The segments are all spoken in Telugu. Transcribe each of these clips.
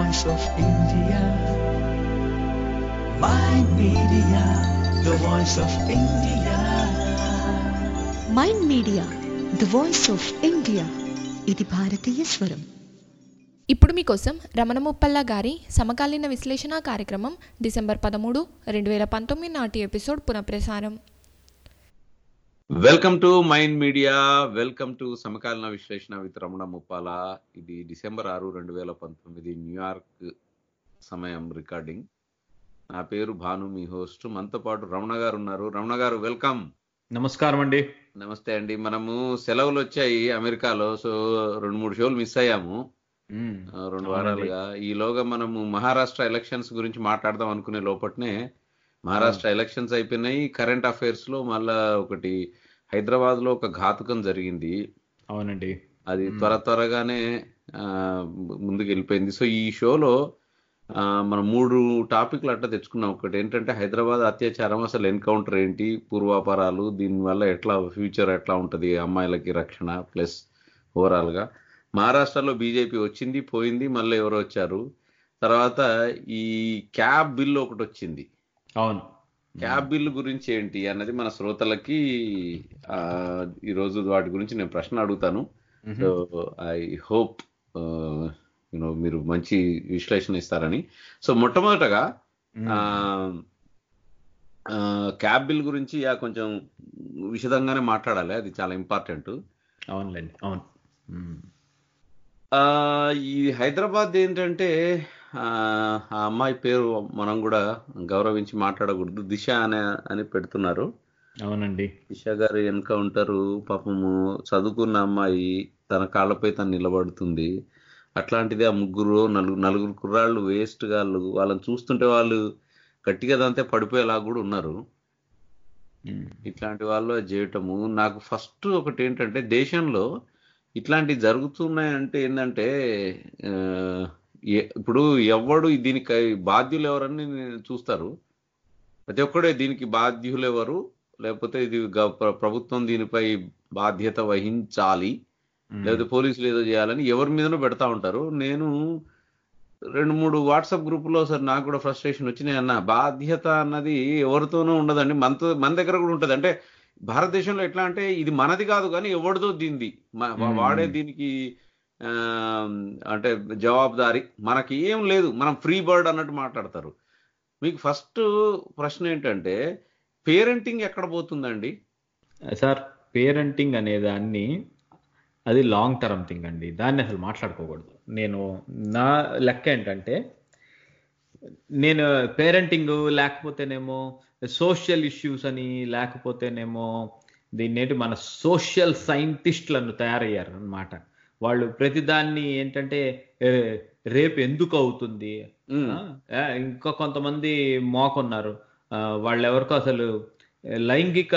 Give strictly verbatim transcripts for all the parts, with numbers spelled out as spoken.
voice of India. Mind Media, the voice of India. Mind Media, the voice of India. ఇది భారతీయ స్వరం. ఇప్పుడు మీకోసం రమణ ముప్పల్ల గారి సమకాలీన విశ్లేషణ కార్యక్రమం డిసెంబర్ పదమూడు రెండు వేల పంతొమ్మిది నాటి ఎపిసోడ్ పునఃప్రసారం. Welcome to Mind Media, welcome to Samakaleena Vishleshana with Ramana Muppala. ఇది డిసెంబర్ ఆరు రెండు వేల పంతొమ్మిది న్యూయార్క్ సమయం రికార్డింగ్. నా పేరు భాను, మీ హోస్ట్. మనతో పాటు రమణ గారు ఉన్నారు. రమణ గారు వెల్కమ్. నమస్కారం అండి. నమస్తే అండి. మనము సెలవులు వచ్చాయి అమెరికాలో, సో రెండు మూడు షోలు మిస్ అయ్యాము రెండు వారాలుగా. ఈలోగా మనము మహారాష్ట్ర ఎలక్షన్స్ గురించి మాట్లాడదాం అనుకునే లోపట్నే మహారాష్ట్ర ఎలక్షన్స్ అయిపోయినాయి. కరెంట్ అఫైర్స్ లో మళ్ళా ఒకటి హైదరాబాద్ లో ఒక ఘాతుకం జరిగింది. అవునండి, అది త్వర త్వరగానే ముందుకు వెళ్ళిపోయింది. సో ఈ షోలో మనం మూడు టాపిక్లు అట్లా తెచ్చుకున్నాం. ఒకటి ఏంటంటే హైదరాబాద్ అత్యాచారం, అసలు ఎన్కౌంటర్ ఏంటి, పూర్వాపరాలు, దీనివల్ల ఎట్లా ఫ్యూచర్ ఎట్లా ఉంటుంది, అమ్మాయిలకి రక్షణ, ప్లస్ ఓవరాల్ గా మహారాష్ట్రలో బీజేపీ వచ్చింది పోయింది, మళ్ళీ ఎవరు వచ్చారు. తర్వాత ఈ క్యాబ్ బిల్ ఒకటి వచ్చింది. అవును, క్యాబ్ బిల్ గురించి ఏంటి అన్నది మన శ్రోతలకి ఆ ఈ రోజు వాటి గురించి నేను ప్రశ్న అడుగుతాను. సో ఐ హోప్ యూనో మీరు మంచి విశ్లేషణ ఇస్తారని. సో మొట్టమొదటగా క్యాబ్ బిల్ గురించి కొంచెం విశదంగానే మాట్లాడాలి, అది చాలా ఇంపార్టెంట్. అవునులేండి, అవును. ఈ హైదరాబాద్ ఏంటంటే ఆ అమ్మాయి పేరు మనం కూడా గౌరవించి మాట్లాడకూడదు, దిశ అనే అని పెడుతున్నారు. అవునండి, దిశ గారి ఎన్కౌంటరు, పాపము చదువుకున్న అమ్మాయి తన కాళ్ళపై తను నిలబడుతుంది. అట్లాంటిది ఆ ముగ్గురు నలుగురు నలుగురు కుర్రాళ్ళు వేస్ట్ గాళ్ళు, వాళ్ళని చూస్తుంటే వాళ్ళు గట్టిగా దంతే పడిపోయేలా కూడా ఉన్నారు. ఇట్లాంటి వాళ్ళు చేయటము నాకు ఫస్ట్ ఒకటి ఏంటంటే, దేశంలో ఇట్లాంటివి జరుగుతున్నాయంటే ఏంటంటే ఇప్పుడు ఎవడు దీనికి బాధ్యులు ఎవరని చూస్తారు. ప్రతి ఒక్కడే దీనికి బాధ్యులు ఎవరు, లేకపోతే ఇది ప్రభుత్వం దీనిపై బాధ్యత వహించాలి, లేకపోతే పోలీసులు ఏదో చేయాలని ఎవరి మీదనో పెడతా ఉంటారు. నేను రెండు మూడు వాట్సాప్ గ్రూపులో సరే నాకు కూడా ఫ్రస్ట్రేషన్ వచ్చినాయి అన్న. బాధ్యత అన్నది ఎవరితోనూ ఉండదండి, మనతో మన దగ్గర కూడా ఉంటుంది. అంటే భారతదేశంలో ఎట్లా అంటే ఇది మనది కాదు కానీ ఎవరిదో దీనిది, వాడే దీనికి అంటే జవాబుదారి, మనకి ఏం లేదు, మనం ఫ్రీ బర్డ్ అన్నట్టు మాట్లాడతారు. మీకు ఫస్ట్ ప్రశ్న ఏంటంటే పేరెంటింగ్ ఎక్కడ పోతుందండి సార్? పేరెంటింగ్ అనే దాన్ని అది లాంగ్ టర్మ్ థింగ్ అండి, దాన్ని అసలు మాట్లాడుకోకూడదు. నేను నా లెక్క ఏంటంటే, నేను పేరెంటింగ్ లేకపోతేనేమో సోషల్ ఇష్యూస్ అని, లేకపోతేనేమో దీన్నేంటి మన సోషల్ సైంటిస్టులను తయారయ్యారు అన్నమాట. వాళ్ళు ప్రతిదాన్ని ఏంటంటే రేపు ఎందుకు అవుతుంది, ఇంకా కొంతమంది మోకున్నారు, వాళ్ళు ఎవరికో అసలు లైంగిక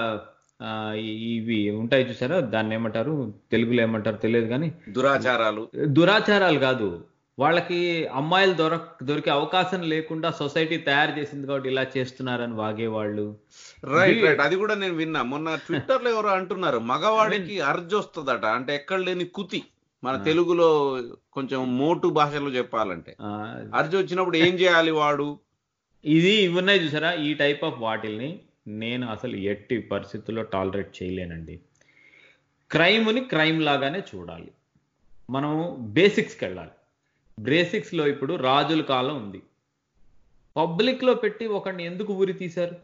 ఇవి ఉంటాయి చూసారా, దాన్ని ఏమంటారు తెలుగులో ఏమంటారు తెలియదు కానీ, దురాచారాలు. దురాచారాలు కాదు, వాళ్ళకి అమ్మాయిలు దొర దొరికే అవకాశం లేకుండా సొసైటీ తయారు చేసింది కాబట్టి ఇలా చేస్తున్నారని వాగేవాళ్ళు. రైట్ రైట్ అది కూడా నేను విన్నా. మొన్న ట్విట్టర్ లో ఎవరో అంటున్నారు, మగవాడికి అర్జు వస్తుందట, అంటే ఎక్కడ లేని కుతి, మన తెలుగులో కొంచెం మోటు భాషలో చెప్పాలంటే అర్జు వచ్చినప్పుడు ఏం చేయాలి వాడు. ఇది ఉన్నాయి చూసారా, ఈ టైప్ ఆఫ్ వాటిల్ని నేను అసలు ఎట్టి పరిస్థితుల్లో టాలరేట్ చేయలేనండి. క్రైమ్ని క్రైమ్ లాగానే చూడాలి. మనం బేసిక్స్కి వెళ్ళాలి. బేసిక్స్ లో ఇప్పుడు రాజుల కాలం ఉంది, పబ్లిక్ లో పెట్టి ఒకడిని ఎందుకు ఉరి తీశారు?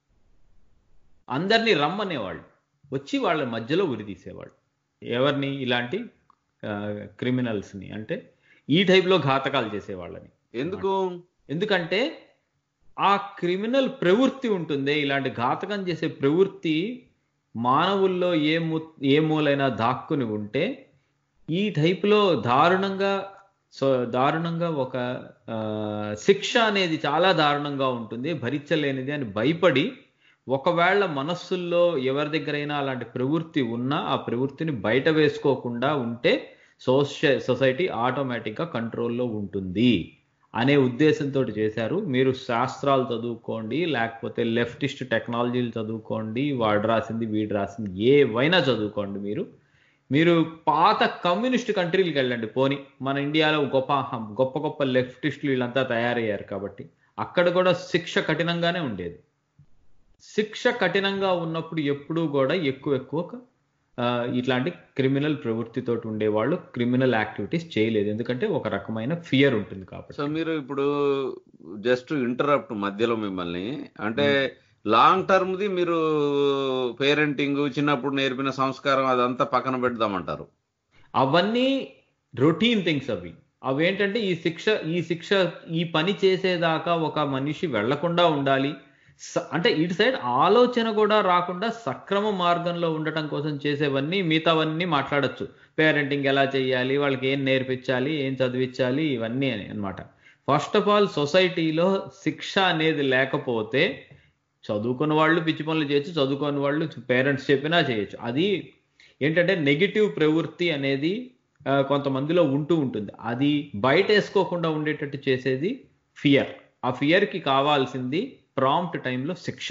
అందరినీ రమ్మనేవాళ్ళు, వచ్చి వాళ్ళ మధ్యలో ఉరి తీసేవాళ్ళు. ఎవరిని? ఇలాంటి క్రిమినల్స్ ని, అంటే ఈ టైప్ లో ఘాతకాలు చేసేవాళ్ళని. ఎందుకు? ఎందుకంటే ఆ క్రిమినల్ ప్రవృత్తి ఉంటుంది, ఇలాంటి ఘాతకం చేసే ప్రవృత్తి మానవుల్లో ఏ మూ ఏ మూలైనా దాక్కుని ఉంటే ఈ టైపులో దారుణంగా సో దారుణంగా ఒక శిక్ష అనేది చాలా దారుణంగా ఉంటుంది, భరించలేనిది అని భయపడి, ఒకవేళ మనస్సుల్లో ఎవరి దగ్గరైనా అలాంటి ప్రవృత్తి ఉన్నా ఆ ప్రవృత్తిని బయట వేసుకోకుండా ఉంటే సోష సొసైటీ ఆటోమేటిక్గా కంట్రోల్లో ఉంటుంది అనే ఉద్దేశంతో చేశారు. మీరు శాస్త్రాలు చదువుకోండి, లేకపోతే లెఫ్టిస్ట్ టెక్నాలజీలు చదువుకోండి, వాడు రాసింది వీడు రాసింది ఏవైనా చదువుకోండి, మీరు మీరు పాత కమ్యూనిస్ట్ కంట్రీలకు వెళ్ళండి పోని, మన ఇండియాలో గొప్ప గొప్ప గొప్ప లెఫ్టిస్టులు వీళ్ళంతా తయారయ్యారు కాబట్టి అక్కడ కూడా శిక్ష కఠినంగానే ఉండేది. శిక్ష కఠినంగా ఉన్నప్పుడు ఎప్పుడూ కూడా ఎక్కువ ఎక్కువ ఇట్లాంటి క్రిమినల్ ప్రవృత్తితో ఉండేవాళ్ళు క్రిమినల్ యాక్టివిటీస్ చేయలేదు, ఎందుకంటే ఒక రకమైన ఫియర్ ఉంటుంది కాబట్టి. సో మీరు ఇప్పుడు జస్ట్ ఇంటరప్ట్ మధ్యలో మిమ్మల్ని, అంటే లాంగ్ టర్మ్ ది మీరు పేరెంటింగ్ చిన్నప్పుడు నేర్పిన సంస్కారం అదంతా పక్కన పెడదామంటారు. అవన్నీ రొటీన్ థింగ్స్. అవి అవేంటంటే ఈ శిక్ష ఈ శిక్ష ఈ పని చేసేదాకా ఒక మనిషి వెళ్లకుండా ఉండాలి అంటే ఇటు సైడ్ ఆలోచన కూడా రాకుండా సక్రమ మార్గంలో ఉండటం కోసం చేసేవన్నీ మిగతావన్నీ మాట్లాడచ్చు. పేరెంటింగ్ ఎలా చేయాలి, వాళ్ళకి ఏం నేర్పించాలి, ఏం చదివించాలి, ఇవన్నీ అని అనమాట. ఫస్ట్ ఆఫ్ ఆల్ సొసైటీలో శిక్ష అనేది లేకపోతే చదువుకున్న వాళ్ళు పిచ్చి పనులు చేయొచ్చు, చదువుకున్న వాళ్ళు పేరెంట్స్ చెప్పినా చేయొచ్చు. అది ఏంటంటే నెగిటివ్ ప్రవృత్తి అనేది కొంతమందిలో ఉంటూ ఉంటుంది. అది బయట వేసుకోకుండా ఉండేటట్టు చేసేది ఫియర్. ఆ ఫియర్కి కావాల్సింది ప్రాంప్ట్ టైంలో శిక్ష.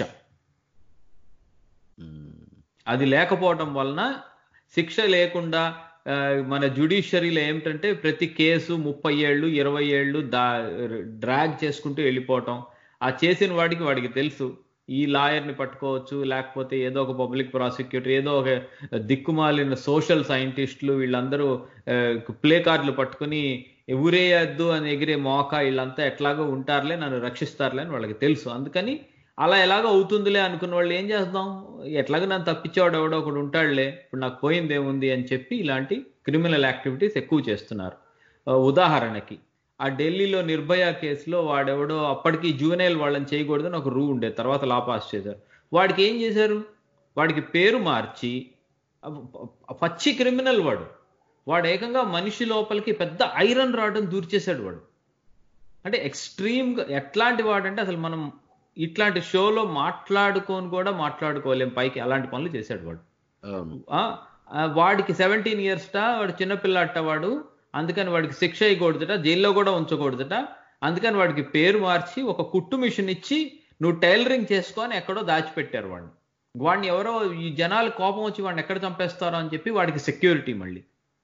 అది లేకపోవడం వలన శిక్ష లేకుండా మన జ్యుడిషియరీలో ఏమిటంటే ప్రతి కేసు ముప్పై ఏళ్ళు ఇరవై ఏళ్ళు దా డ్రాగ్ చేసుకుంటూ వెళ్ళిపోవటం. ఆ చేసిన వాడికి వాడికి తెలుసు ఈ లాయర్ని పట్టుకోవచ్చు, లేకపోతే ఏదో ఒక పబ్లిక్ ప్రాసిక్యూటర్, ఏదో ఒక దిక్కుమాలిన సోషల్ సైంటిస్టులు వీళ్ళందరూ ప్లే కార్డులు పట్టుకుని ఊరేయద్దు అని ఎగిరే మోక వీళ్ళంతా ఎట్లాగో ఉంటారులే, నన్ను రక్షిస్తారులే అని వాళ్ళకి తెలుసు. అందుకని అలా ఎలాగో అవుతుందిలే అనుకున్న వాళ్ళు ఏం చేద్దాం, ఎట్లాగో నన్ను తప్పించేవాడు ఎవడో ఒకడు ఉంటాడులే, ఇప్పుడు నాకు పోయింది ఏముంది అని చెప్పి ఇలాంటి క్రిమినల్ యాక్టివిటీస్ ఎక్కువ చేస్తున్నారు. ఉదాహరణకి ఆ ఢిల్లీలో నిర్భయ కేసులో వాడెవడో అప్పటికి జూనైల్ వాళ్ళని చేయకూడదని ఒక రూ ఉండేది, తర్వాత లా పాస్ చేశారు. వాడికి ఏం చేశారు, వాడికి పేరు మార్చి పచ్చి క్రిమినల్ వాడు వాడు ఏకంగా మనిషి లోపలికి పెద్ద ఐరన్ రాడ్ని దూర్చేశాడు వాడు. అంటే ఎక్స్ట్రీమ్గా ఎట్లాంటి వాడంటే అసలు మనం ఇట్లాంటి షోలో మాట్లాడుకొని కూడా మాట్లాడుకోలేం పైకి, అలాంటి పనులు చేశాడు వాడు. వాడికి సెవెంటీన్ ఇయర్స్ టా వాడు చిన్నపిల్లట వాడు, అందుకని వాడికి శిక్ష అయ్యకూడదట, జైల్లో కూడా ఉంచకూడదట. అందుకని వాడికి పేరు మార్చి ఒక కుట్టు మిషన్ ఇచ్చి నువ్వు టైలరింగ్ చేసుకొని ఎక్కడో దాచిపెట్టారు వాడిని. వాడిని ఎవరో ఈ జనాలు కోపం వచ్చి వాడిని ఎక్కడ చంపేస్తారో అని చెప్పి వాడికి సెక్యూరిటీ. మళ్ళీ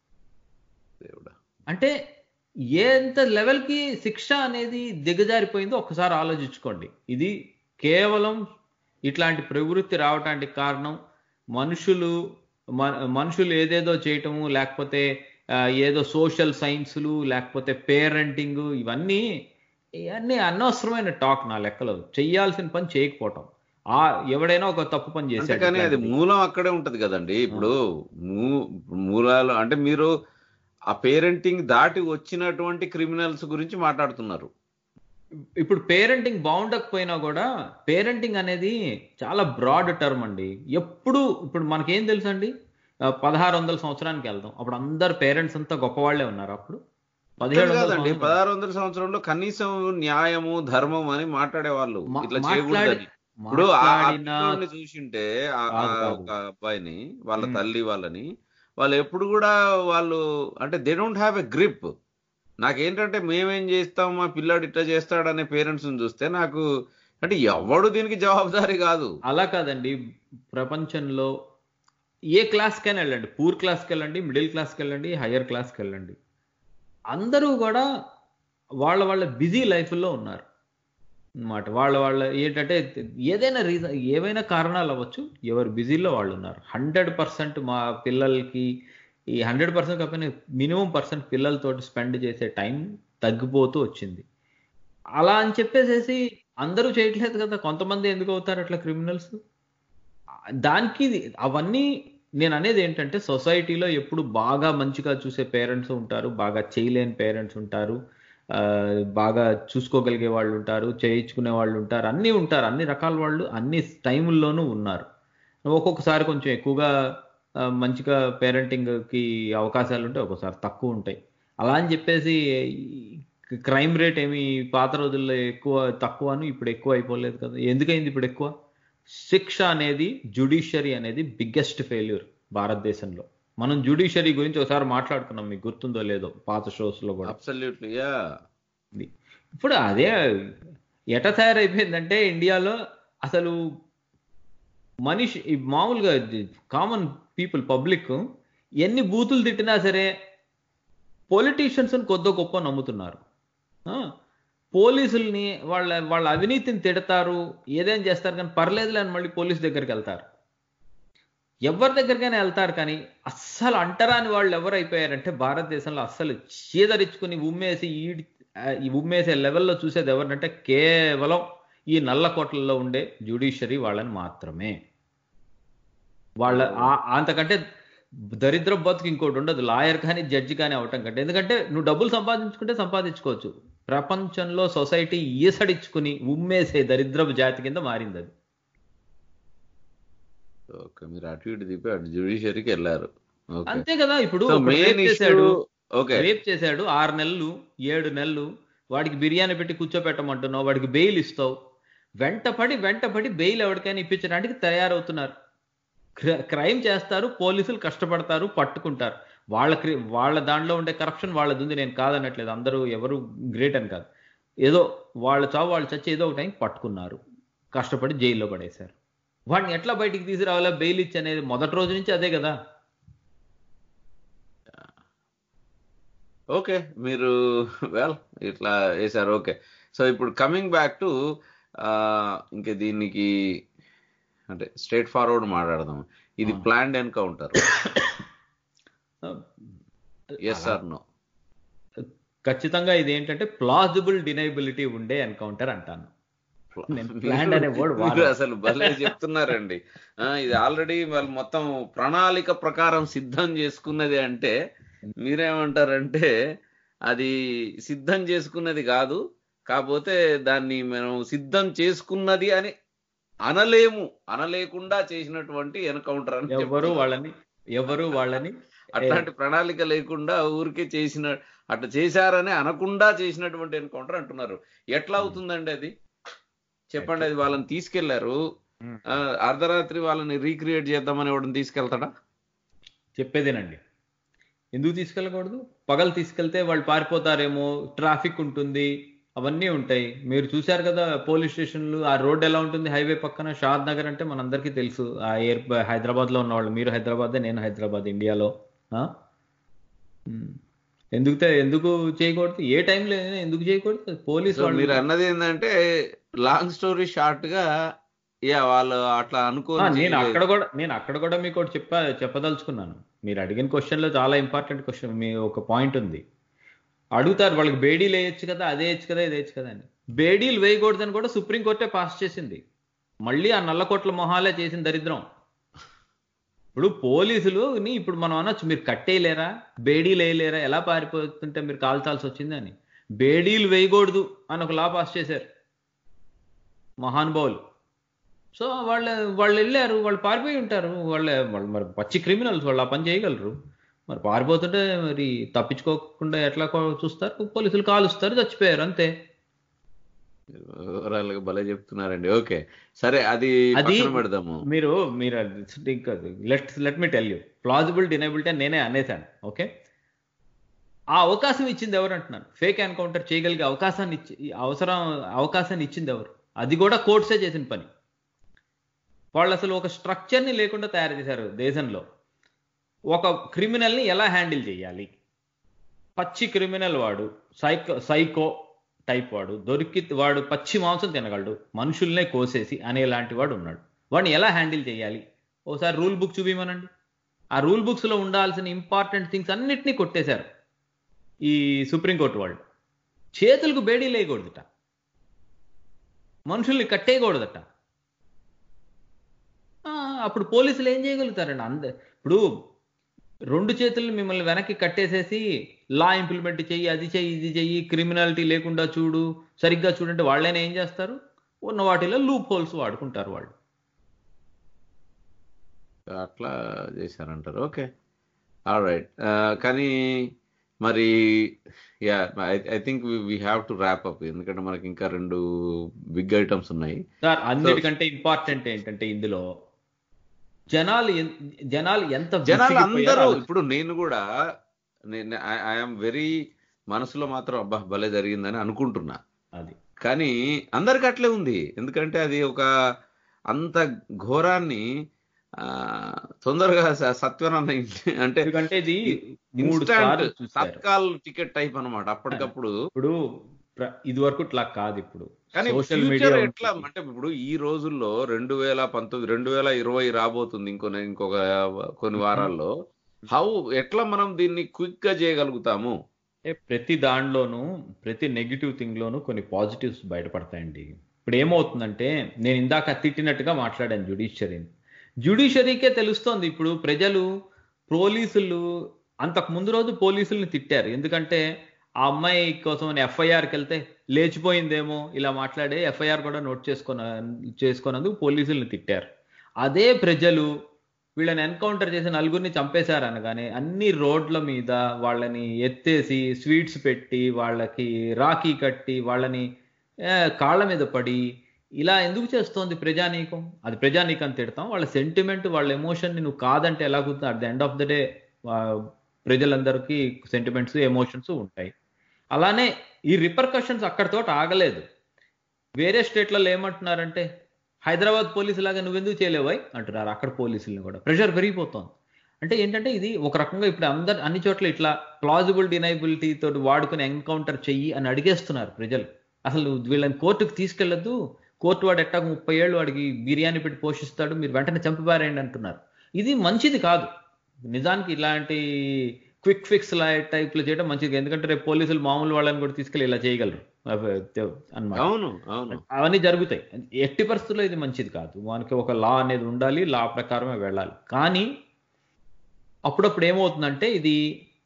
అంటే ఎంత లెవెల్కి శిక్ష అనేది దిగజారిపోయిందో ఒకసారి ఆలోచించుకోండి. ఇది కేవలం ఇట్లాంటి ప్రవృత్తి రావటానికి కారణం మనుషులు మనుషులు ఏదేదో చేయటము, లేకపోతే ఏదో సోషల్ సైన్సులు, లేకపోతే పేరెంటింగ్, ఇవన్నీ ఇవన్నీ అనవసరమైన టాక్ నా లెక్కలో. చెయ్యాల్సిన పని చేయకపోవటం. ఆ ఎవడైనా ఒక తప్పు పని చేశాడు కానీ అది మూలం అక్కడే ఉంటది కదండి. ఇప్పుడు మూలాలు అంటే మీరు ఆ పేరెంటింగ్ దాటి వచ్చినటువంటి క్రిమినల్స్ గురించి మాట్లాడుతున్నారు. ఇప్పుడు పేరెంటింగ్ బాగుండకపోయినా కూడా పేరెంటింగ్ అనేది చాలా బ్రాడ్ టర్మ్ అండి. ఎప్పుడు ఇప్పుడు మనకేం తెలుసు అండి, పదహారు వందల సంవత్సరానికి వెళ్దాం, అప్పుడు అందరు పేరెంట్స్ అంతా గొప్పవాళ్లే ఉన్నారు. అప్పుడు పదిహేడు కాదండి, పదహారు వందల సంవత్సరంలో కనీసం న్యాయము ధర్మం అని మాట్లాడేవాళ్ళు. ఇట్లా చేయకూడదని. ఇప్పుడు చూసింటే ఒక అబ్బాయిని వాళ్ళ తల్లి వాళ్ళని వాళ్ళు ఎప్పుడు కూడా వాళ్ళు అంటే they don't have a grip. నాకేంటంటే మేమేం చేస్తాం, మా పిల్లాడు ఇట్లా చేస్తాడనే పేరెంట్స్ చూస్తే నాకు అంటే ఎవడు దీనికి జవాబుదారీ కాదు. అలా కాదండి, ప్రపంచంలో ఏ క్లాస్కైనా వెళ్ళండి, పూర్ క్లాస్కి వెళ్ళండి, మిడిల్ క్లాస్కి వెళ్ళండి, హయ్యర్ క్లాస్కి వెళ్ళండి, అందరూ కూడా వాళ్ళ వాళ్ళ బిజీ లైఫ్లో ఉన్నారు అన్నమాట. వాళ్ళ వాళ్ళ ఏంటంటే ఏదైనా రీజన్ ఏవైనా కారణాలు అవ్వచ్చు, ఎవరు బిజీలో వాళ్ళు ఉన్నారు. హండ్రెడ్ పర్సెంట్ మా పిల్లలకి ఈ హండ్రెడ్ పర్సెంట్ కాకపోయినా మినిమం పర్సెంట్ పిల్లలతోటి స్పెండ్ చేసే టైం తగ్గిపోతూ వచ్చింది. అలా అని చెప్పేసేసి అందరూ చేయట్లేదు కదా, కొంతమంది ఎందుకు అవుతారు అట్లా క్రిమినల్స్. దానికి అవన్నీ నేను అనేది ఏంటంటే సొసైటీలో ఎప్పుడు బాగా మంచిగా చూసే పేరెంట్స్ ఉంటారు, బాగా చేయలేని పేరెంట్స్ ఉంటారు, బాగా చూసుకోగలిగే వాళ్ళు ఉంటారు, చేయించుకునే వాళ్ళు ఉంటారు, అన్నీ ఉంటారు, అన్ని రకాల వాళ్ళు అన్ని టైముల్లోనూ ఉన్నారు. ఒక్కొక్కసారి కొంచెం ఎక్కువగా మంచిగా పేరెంటింగ్కి అవకాశాలు ఉంటాయి, ఒక్కోసారి తక్కువ ఉంటాయి. అలా అని చెప్పేసి క్రైమ్ రేట్ ఏమి పాత రోజుల్లో ఎక్కువ తక్కువ అని ఇప్పుడు ఎక్కువ అయిపోలేదు కదా. ఎందుకైంది ఇప్పుడు ఎక్కువ? శిక్ష అనేది, జ్యుడిషియరీ అనేది బిగ్గెస్ట్ ఫెయిల్యూర్ భారతదేశంలో. మనం జ్యుడిషియరీ గురించి ఒకసారి మాట్లాడుకున్నాం, మీకు గుర్తుందో లేదో పాత షోస్ లో కూడా. Absolutely ya. ఇప్పుడు అదే ఎట తయారైపోయిందంటే ఇండియాలో అసలు మనిషి మామూలుగా కామన్ పీపుల్ పబ్లిక్ ఎన్ని బూతులు తిట్టినా సరే పొలిటీషియన్స్ కొద్దో గొప్ప నమ్ముతున్నారు. పోలీసుల్ని వాళ్ళ వాళ్ళ అవినీతిని తిడతారు, ఏదేం చేస్తారు, కానీ పర్లేదులే అని మళ్ళీ పోలీసు దగ్గరికి వెళ్తారు. ఎవరి దగ్గరికైనా వెళ్తారు, కానీ అస్సలు అంటరాని వాళ్ళు ఎవరు అయిపోయారంటే భారతదేశంలో అస్సలు చీదరించుకుని ఉమ్మేసి ఈ ఉమ్మేసే లెవెల్లో చూసేది ఎవరినంటే కేవలం ఈ నల్ల కోట్లలో ఉండే జ్యుడిషియరీ వాళ్ళని మాత్రమే. వాళ్ళ అంతకంటే దరిద్ర బతుకు ఇంకోటి ఉండదు, లాయర్ కానీ జడ్జి కానీ అవటం కంటే. ఎందుకంటే నువ్వు డబ్బులు సంపాదించుకుంటే సంపాదించుకోవచ్చు, ప్రపంచంలో సొసైటీ ఈసడించుకుని ఉమ్మేసే దరిద్రపు జాతి కింద మారింది అది. ఓకే, మీరు అటు ఇటు తిప్పి అటు జ్యుడిషియరీకి వెళ్ళారు. అంతే కదా. ఇప్పుడు రేప్ చేశాడు రేప్ చేశాడు ఆరు నెలలు ఏడు నెలలు వాడికి బిర్యానీ పెట్టి కూర్చోపెట్టమంటున్నావు, వాడికి బెయిల్ ఇస్తావు, వెంటపడి వెంటపడి బెయిల్ ఎవరికైనా ఇప్పించడానికి తయారవుతున్నారు. క్రైమ్ చేస్తారు, పోలీసులు కష్టపడతారు, పట్టుకుంటారు. వాళ్ళ వాళ్ళ దాంట్లో ఉండే కరప్షన్ వాళ్ళది ఉంది, నేను కాదనట్లేదు, అందరూ ఎవరు గ్రేట్ అని కాదు. ఏదో వాళ్ళ చావు వాళ్ళు చచ్చి ఏదో ఒక టైం పట్టుకున్నారు, కష్టపడి జైల్లో పడేశారు. వాడిని ఎట్లా బయటికి తీసుకురావాలా, బెయిల్ ఇచ్చి అనేది మొదటి రోజు నుంచి అదే కదా. ఓకే, మీరు వెల్ ఇట్లా వేశారు. ఓకే, సో ఇప్పుడు కమింగ్ బ్యాక్ టు ఇంకా దీనికి అంటే స్ట్రైట్ ఫార్వర్డ్ మాట్లాడదాం. ఇది planned encounter, yes or no? ఖచ్చితంగా ఇది ఏంటంటే ప్లాజిబుల్ డినైబిలిటీ ఉండే ఎన్కౌంటర్ అంటాను. అసలు భలే చెప్తున్నారండి. ఇది ఆల్రెడీ వాళ్ళు మొత్తం ప్రణాళిక ప్రకారం సిద్ధం చేసుకున్నది అంటే మీరేమంటారంటే అది సిద్ధం చేసుకున్నది కాదు, కాకపోతే దాన్ని మనం సిద్ధం చేసుకున్నది అని అనలేము, అనలేకుండా చేసినటువంటి ఎన్కౌంటర్ అని. ఎవరు వాళ్ళని ఎవరు వాళ్ళని అట్లాంటి ప్రణాళిక లేకుండా ఊరికే చేసిన అట్లా చేశారని అనకుండా చేసినటువంటి ఎన్కౌంటర్ అంటున్నారు. ఎట్లా అవుతుందండి అది చెప్పండి. అది వాళ్ళని తీసుకెళ్లారు, అర్ధరాత్రి వాళ్ళని రీక్రియేట్ చేద్దామని ఎవడని తీసుకెళ్తాడా? చెప్పేదేనండి. ఎందుకు తీసుకెళ్ళకూడదు? పగలు తీసుకెళ్తే వాళ్ళు పారిపోతారేమో, ట్రాఫిక్ ఉంటుంది, అవన్నీ ఉంటాయి. మీరు చూశారు కదా పోలీస్ స్టేషన్లు, ఆ రోడ్ ఎలా ఉంటుంది హైవే పక్కన. షాద్ నగర్ అంటే మనందరికీ తెలుసు, ఆ ఎయిర్ హైదరాబాద్ లో ఉన్నవాళ్ళు. మీరు హైదరాబాద్, నేను హైదరాబాద్, ఇండియాలో. ఎందుకు ఎందుకు చేయకూడదు? ఏ టైంలో ఎందుకు చేయకూడదు? పోలీసు వాళ్ళు. మీరు అన్నది ఏంటంటే లాంగ్ స్టోరీ షార్ట్ గా యా వాళ్ళు అట్లా అనుకో. నేను అక్కడ కూడా నేను అక్కడ కూడా మీకు ఒకటి చెప్ప చెప్పదలుచుకున్నాను. మీరు అడిగిన క్వశ్చన్ లో చాలా ఇంపార్టెంట్ క్వశ్చన్, మీ ఒక పాయింట్ ఉంది. అడుగుతారు వాళ్ళకి బేడీలు వేయచ్చు కదా, అదే వేయచ్చు కదా, ఇది వేయచ్చు కదా అని. బేడీలు వేయకూడదని కూడా సుప్రీంకోర్టే పాస్ చేసింది. మళ్ళీ ఆ నల్లకోట్ల మొహాలే చేసిన దరిద్రం. ఇప్పుడు పోలీసులు ఇప్పుడు మనం అనొచ్చు, మీరు కట్టేయలేరా, బేడీలు వేయలేరా, ఎలా పారిపోతుంటే మీరు కాల్చాల్సి వచ్చింది అని. బేడీలు వేయకూడదు అని ఒక లా పాస్ చేశారు మహానుభావులు. సో వాళ్ళ వాళ్ళు వెళ్ళారు, వాళ్ళు పారిపోయి ఉంటారు. వాళ్ళ వాళ్ళు మరి పచ్చి క్రిమినల్స్, వాళ్ళు ఆ పని చేయగలరు. మరి పారిపోతుంటే మరి తప్పించుకోకుండా ఎట్లా చూస్తారు? పోలీసులు కాలుస్తారు, చచ్చిపోయారు, అంతే. భలే చెప్తున్నారండి. ఓకే సరే, అది అది పెడదాము. మీరు మీరు let let me tell you, plausible deniability అని నేనే అనేసాను. ఓకే, ఆ అవకాశం ఇచ్చింది ఎవరు అంటున్నాను? ఫేక్ ఎన్కౌంటర్ చేయగలిగే అవకాశాన్ని ఇచ్చి అవసరం అవకాశాన్ని ఇచ్చింది ఎవరు? అది కూడా కోర్ట్సే చేసిన పని. వాళ్ళు అసలు ఒక స్ట్రక్చర్ని లేకుండా తయారు చేశారు దేశంలో. ఒక క్రిమినల్ని ఎలా హ్యాండిల్ చేయాలి, పచ్చి క్రిమినల్ వాడు, సైకో సైకో టైప్ వాడు దొరికి, వాడు పచ్చి మాంసం తినగలడు, మనుషుల్నే కోసేసి అనేలాంటి వాడు ఉన్నాడు, వాడిని ఎలా హ్యాండిల్ చేయాలి? ఓసారి రూల్ బుక్ చూపిమనండి. ఆ రూల్ బుక్స్లో ఉండాల్సిన ఇంపార్టెంట్ థింగ్స్ అన్నిటినీ కొట్టేశారు ఈ సుప్రీంకోర్టు వాళ్ళు. చేతులకు బేడీ లేయకూడదట, మనుషుల్ని కట్టేయకూడదట. అప్పుడు పోలీసులు ఏం చేయగలుగుతారండి? అంద ఇప్పుడు రెండు చేతులు మిమ్మల్ని వెనక్కి కట్టేసేసి లా ఇంప్లిమెంట్ చెయ్యి, అది చెయ్యి, ఇది చెయ్యి, క్రిమినాలిటీ లేకుండా చూడు, సరిగ్గా చూడంటే వాళ్ళైనా ఏం చేస్తారు? ఉన్న వాటిలో లూప్ హోల్స్ వాడుకుంటారు వాళ్ళు. అట్లా చేశారంటారు. Okay all right. కానీ మరి ya I think we have to wrap up, ఎందుకంటే మనకి ఇంకా రెండు బిగ్ ఐటమ్స్ ఉన్నాయి సార్. అన్నిటికంటే ఇంపార్టెంట్ ఏంటంటే ఇందులో జనాలు జనాలు ఎంత జనాలు అందరూ, ఇప్పుడు నేను కూడా ఐఎమ్ వెరీ మనసులో మాత్రం అబ్బా భలే జరిగిందని అనుకుంటున్నా. అది కానీ అందరికి అట్లే ఉంది, ఎందుకంటే అది ఒక అంత ఘోరాన్ని తొందరగా సత్వరణ అంటే ఎందుకంటే ఇది మూడు ఇన్స్టాంట్ సార్లు చూశారు. తత్కాల్ టికెట్ టైప్ అనమాట అప్పటికప్పుడు. ఇప్పుడు ఇది వరకు ఇట్లా కాదు. ఇప్పుడు కానీ సోషల్ ఫ్యూచర్ మీడియా ఎట్లా అంటే ఇప్పుడు ఈ రోజుల్లో రెండు వేల పంతొమ్మిది రెండు వేల ఇరవై రాబోతుంది ఇంకో ఇంకొక కొన్ని వారాల్లో. హౌ ఎట్లా మనం దీన్ని క్విక్ గా చేయగలుగుతాము? ప్రతి దాంట్లోనూ ప్రతి నెగిటివ్ థింగ్ లోనూ కొన్ని పాజిటివ్స్ బయటపడతాయండి. ఇప్పుడు ఏమవుతుందంటే నేను ఇందాక తిట్టినట్టుగా మాట్లాడాను జ్యుడిషియరీని. జ్యుడిషియరీకే తెలుస్తోంది ఇప్పుడు ప్రజలు పోలీసులు అంతకు ముందు రోజు పోలీసుల్ని తిట్టారు. ఎందుకంటే ఆ అమ్మాయి కోసం ఎఫ్ఐఆర్కి వెళ్తే లేచిపోయిందేమో ఇలా మాట్లాడే ఎఫ్ఐఆర్ కూడా నోట్ చేసుకున్న చేసుకున్నందుకు పోలీసుల్ని తిట్టారు. అదే ప్రజలు వీళ్ళని ఎన్కౌంటర్ చేసి నలుగురిని చంపేశారు అనగానే అన్ని రోడ్ల మీద వాళ్ళని ఎత్తేసి స్వీట్స్ పెట్టి వాళ్ళకి రాఖీ కట్టి వాళ్ళని కాళ్ళ మీద పడి ఇలా ఎందుకు చేస్తోంది ప్రజానీకం? అది ప్రజానీకం తిడతాం. వాళ్ళ సెంటిమెంట్ వాళ్ళ ఎమోషన్ని నువ్వు కాదంటే ఎలా కుదురుతుంది? At the end of the day ప్రజలందరికీ సెంటిమెంట్స్ ఎమోషన్స్ ఉంటాయి. అలానే ఈ రిపర్కషన్స్ అక్కడితో ఆగలేదు. వేరే స్టేట్లలో ఏమంటున్నారంటే హైదరాబాద్ పోలీసు లాగా నువ్వెందుకు చేయలేవాయి అంటున్నారు. అక్కడ పోలీసులను కూడా ప్రెషర్ పెరిగిపోతుంది. అంటే ఏంటంటే ఇది ఒక రకంగా ఇప్పుడు అందరు అన్ని చోట్ల ఇట్లా ప్లాజిబుల్ డినైబిలిటీ తోటి వాడుకుని ఎన్కౌంటర్ చెయ్యి అని అడిగేస్తున్నారు ప్రజలు. అసలు వీళ్ళని కోర్టుకు తీసుకెళ్లొద్దు, కోర్టు వాడు ఎట్టాకు ముప్పై ఏళ్ళు వాడికి బిర్యానీ పెట్టి పోషిస్తాడు, మీరు వెంటనే చంపిపారేయండి అంటున్నారు. ఇది మంచిది కాదు. నిజానికి ఇలాంటి క్విక్ ఫిక్స్ టైప్లో చేయడం మంచిది. ఎందుకంటే రేపు పోలీసులు మామూలు వాళ్ళని కూడా తీసుకెళ్ళి ఇలా చేయగలరు అన్నమాట. అవును అవును అవన్నీ జరుగుతాయి. ఎట్టి పరిస్థితుల్లో ఇది మంచిది కాదు. మనకి ఒక లా అనేది ఉండాలి, లా ప్రకారమే వెళ్ళాలి. కానీ అప్పుడప్పుడు ఏమవుతుందంటే ఇది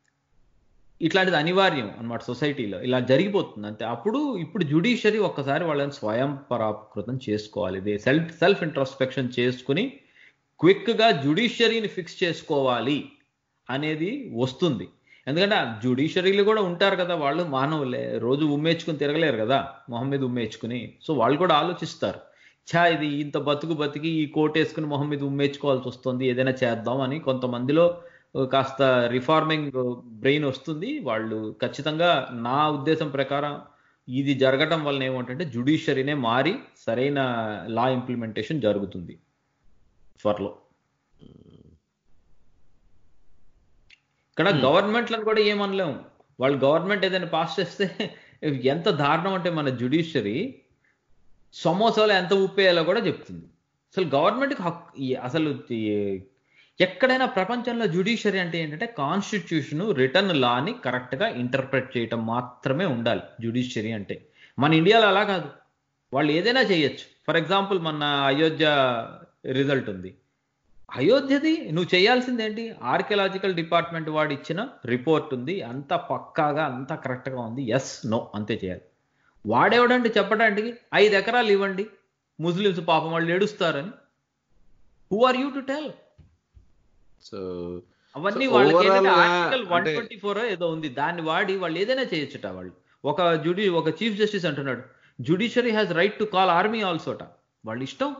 ఇట్లాంటిది అనివార్యం అన్నమాట సొసైటీలో, ఇలా జరిగిపోతుంది అంతే. అప్పుడు ఇప్పుడు జ్యుడిషియరీ ఒక్కసారి వాళ్ళని స్వయం పరాకృతం చేసుకోవాలి. ఇది సెల్ఫ్ సెల్ఫ్ ఇంట్రోస్పెక్షన్ చేసుకుని క్విక్గా జ్యుడిషియరీని ఫిక్స్ చేసుకోవాలి అనేది వస్తుంది. ఎందుకంటే ఆ జ్యుడిషియరీలు కూడా ఉంటారు కదా, వాళ్ళు మానవులే, రోజు ఉమ్మేచుకుని తిరగలేరు కదా మొహం మీద ఉమ్మేచుకుని. సో వాళ్ళు కూడా ఆలోచిస్తారు, ఛా ఇది ఇంత బతుకు బతికి ఈ కోట్ వేసుకుని మొహం మీద ఉమ్మేచుకోవాల్సి వస్తుంది, ఏదైనా చేద్దాం అని కొంతమందిలో కాస్త రిఫార్మింగ్ బ్రెయిన్ వస్తుంది. వాళ్ళు ఖచ్చితంగా నా ఉద్దేశం ప్రకారం ఇది జరగటం వలన ఏమంటే జ్యుడిషియరీనే మారి సరైన లా ఇంప్లిమెంటేషన్ జరుగుతుంది త్వరలో. ఇక్కడ గవర్నమెంట్లను కూడా ఏమనలేము. వాళ్ళు గవర్నమెంట్ ఏదైనా పాస్ చేస్తే ఎంత దారుణం అంటే మన జ్యుడిషియరీ సమోసాలో ఎంత ఉప్పేయాలో కూడా చెప్తుంది. అసలు గవర్నమెంట్కి హక్కు అసలు ఎక్కడైనా ప్రపంచంలో జ్యుడిషియరీ అంటే ఏంటంటే కాన్స్టిట్యూషన్ రిటర్న్ లాని కరెక్ట్గా ఇంటర్ప్రెట్ చేయటం మాత్రమే ఉండాలి జ్యుడిషియరీ అంటే. మన ఇండియాలో అలా కాదు, వాళ్ళు ఏదైనా చేయొచ్చు. ఫర్ ఎగ్జాంపుల్ మన అయోధ్య రిజల్ట్ ఉంది, అయోధ్యది నువ్వు చేయాల్సింది ఏంటి? ఆర్కియలాజికల్ డిపార్ట్మెంట్ వాడు ఇచ్చిన రిపోర్ట్ ఉంది, అంత పక్కాగా అంత కరెక్ట్గా ఉంది, ఎస్ నో అంతే చేయాలి. వాడేవడంటే చెప్పడానికి ఐదు ఎకరాలు ఇవ్వండి ముస్లిమ్స్ పాపం వాళ్ళు ఏడుస్తారని. Who are you to tell? So అవన్నీ వాళ్ళకి ఏదైనా ఆర్టికల్ వన్ ట్వంటీ ఫోర్ ఏదో ఉంది, దాన్ని వాడి వాళ్ళు ఏదైనా చేయొచ్చుట. వాళ్ళు ఒక జుడి ఒక చీఫ్ జస్టిస్ అంటున్నాడు judiciary has right to call army ఆల్సోట. వాళ్ళ ఇష్టం.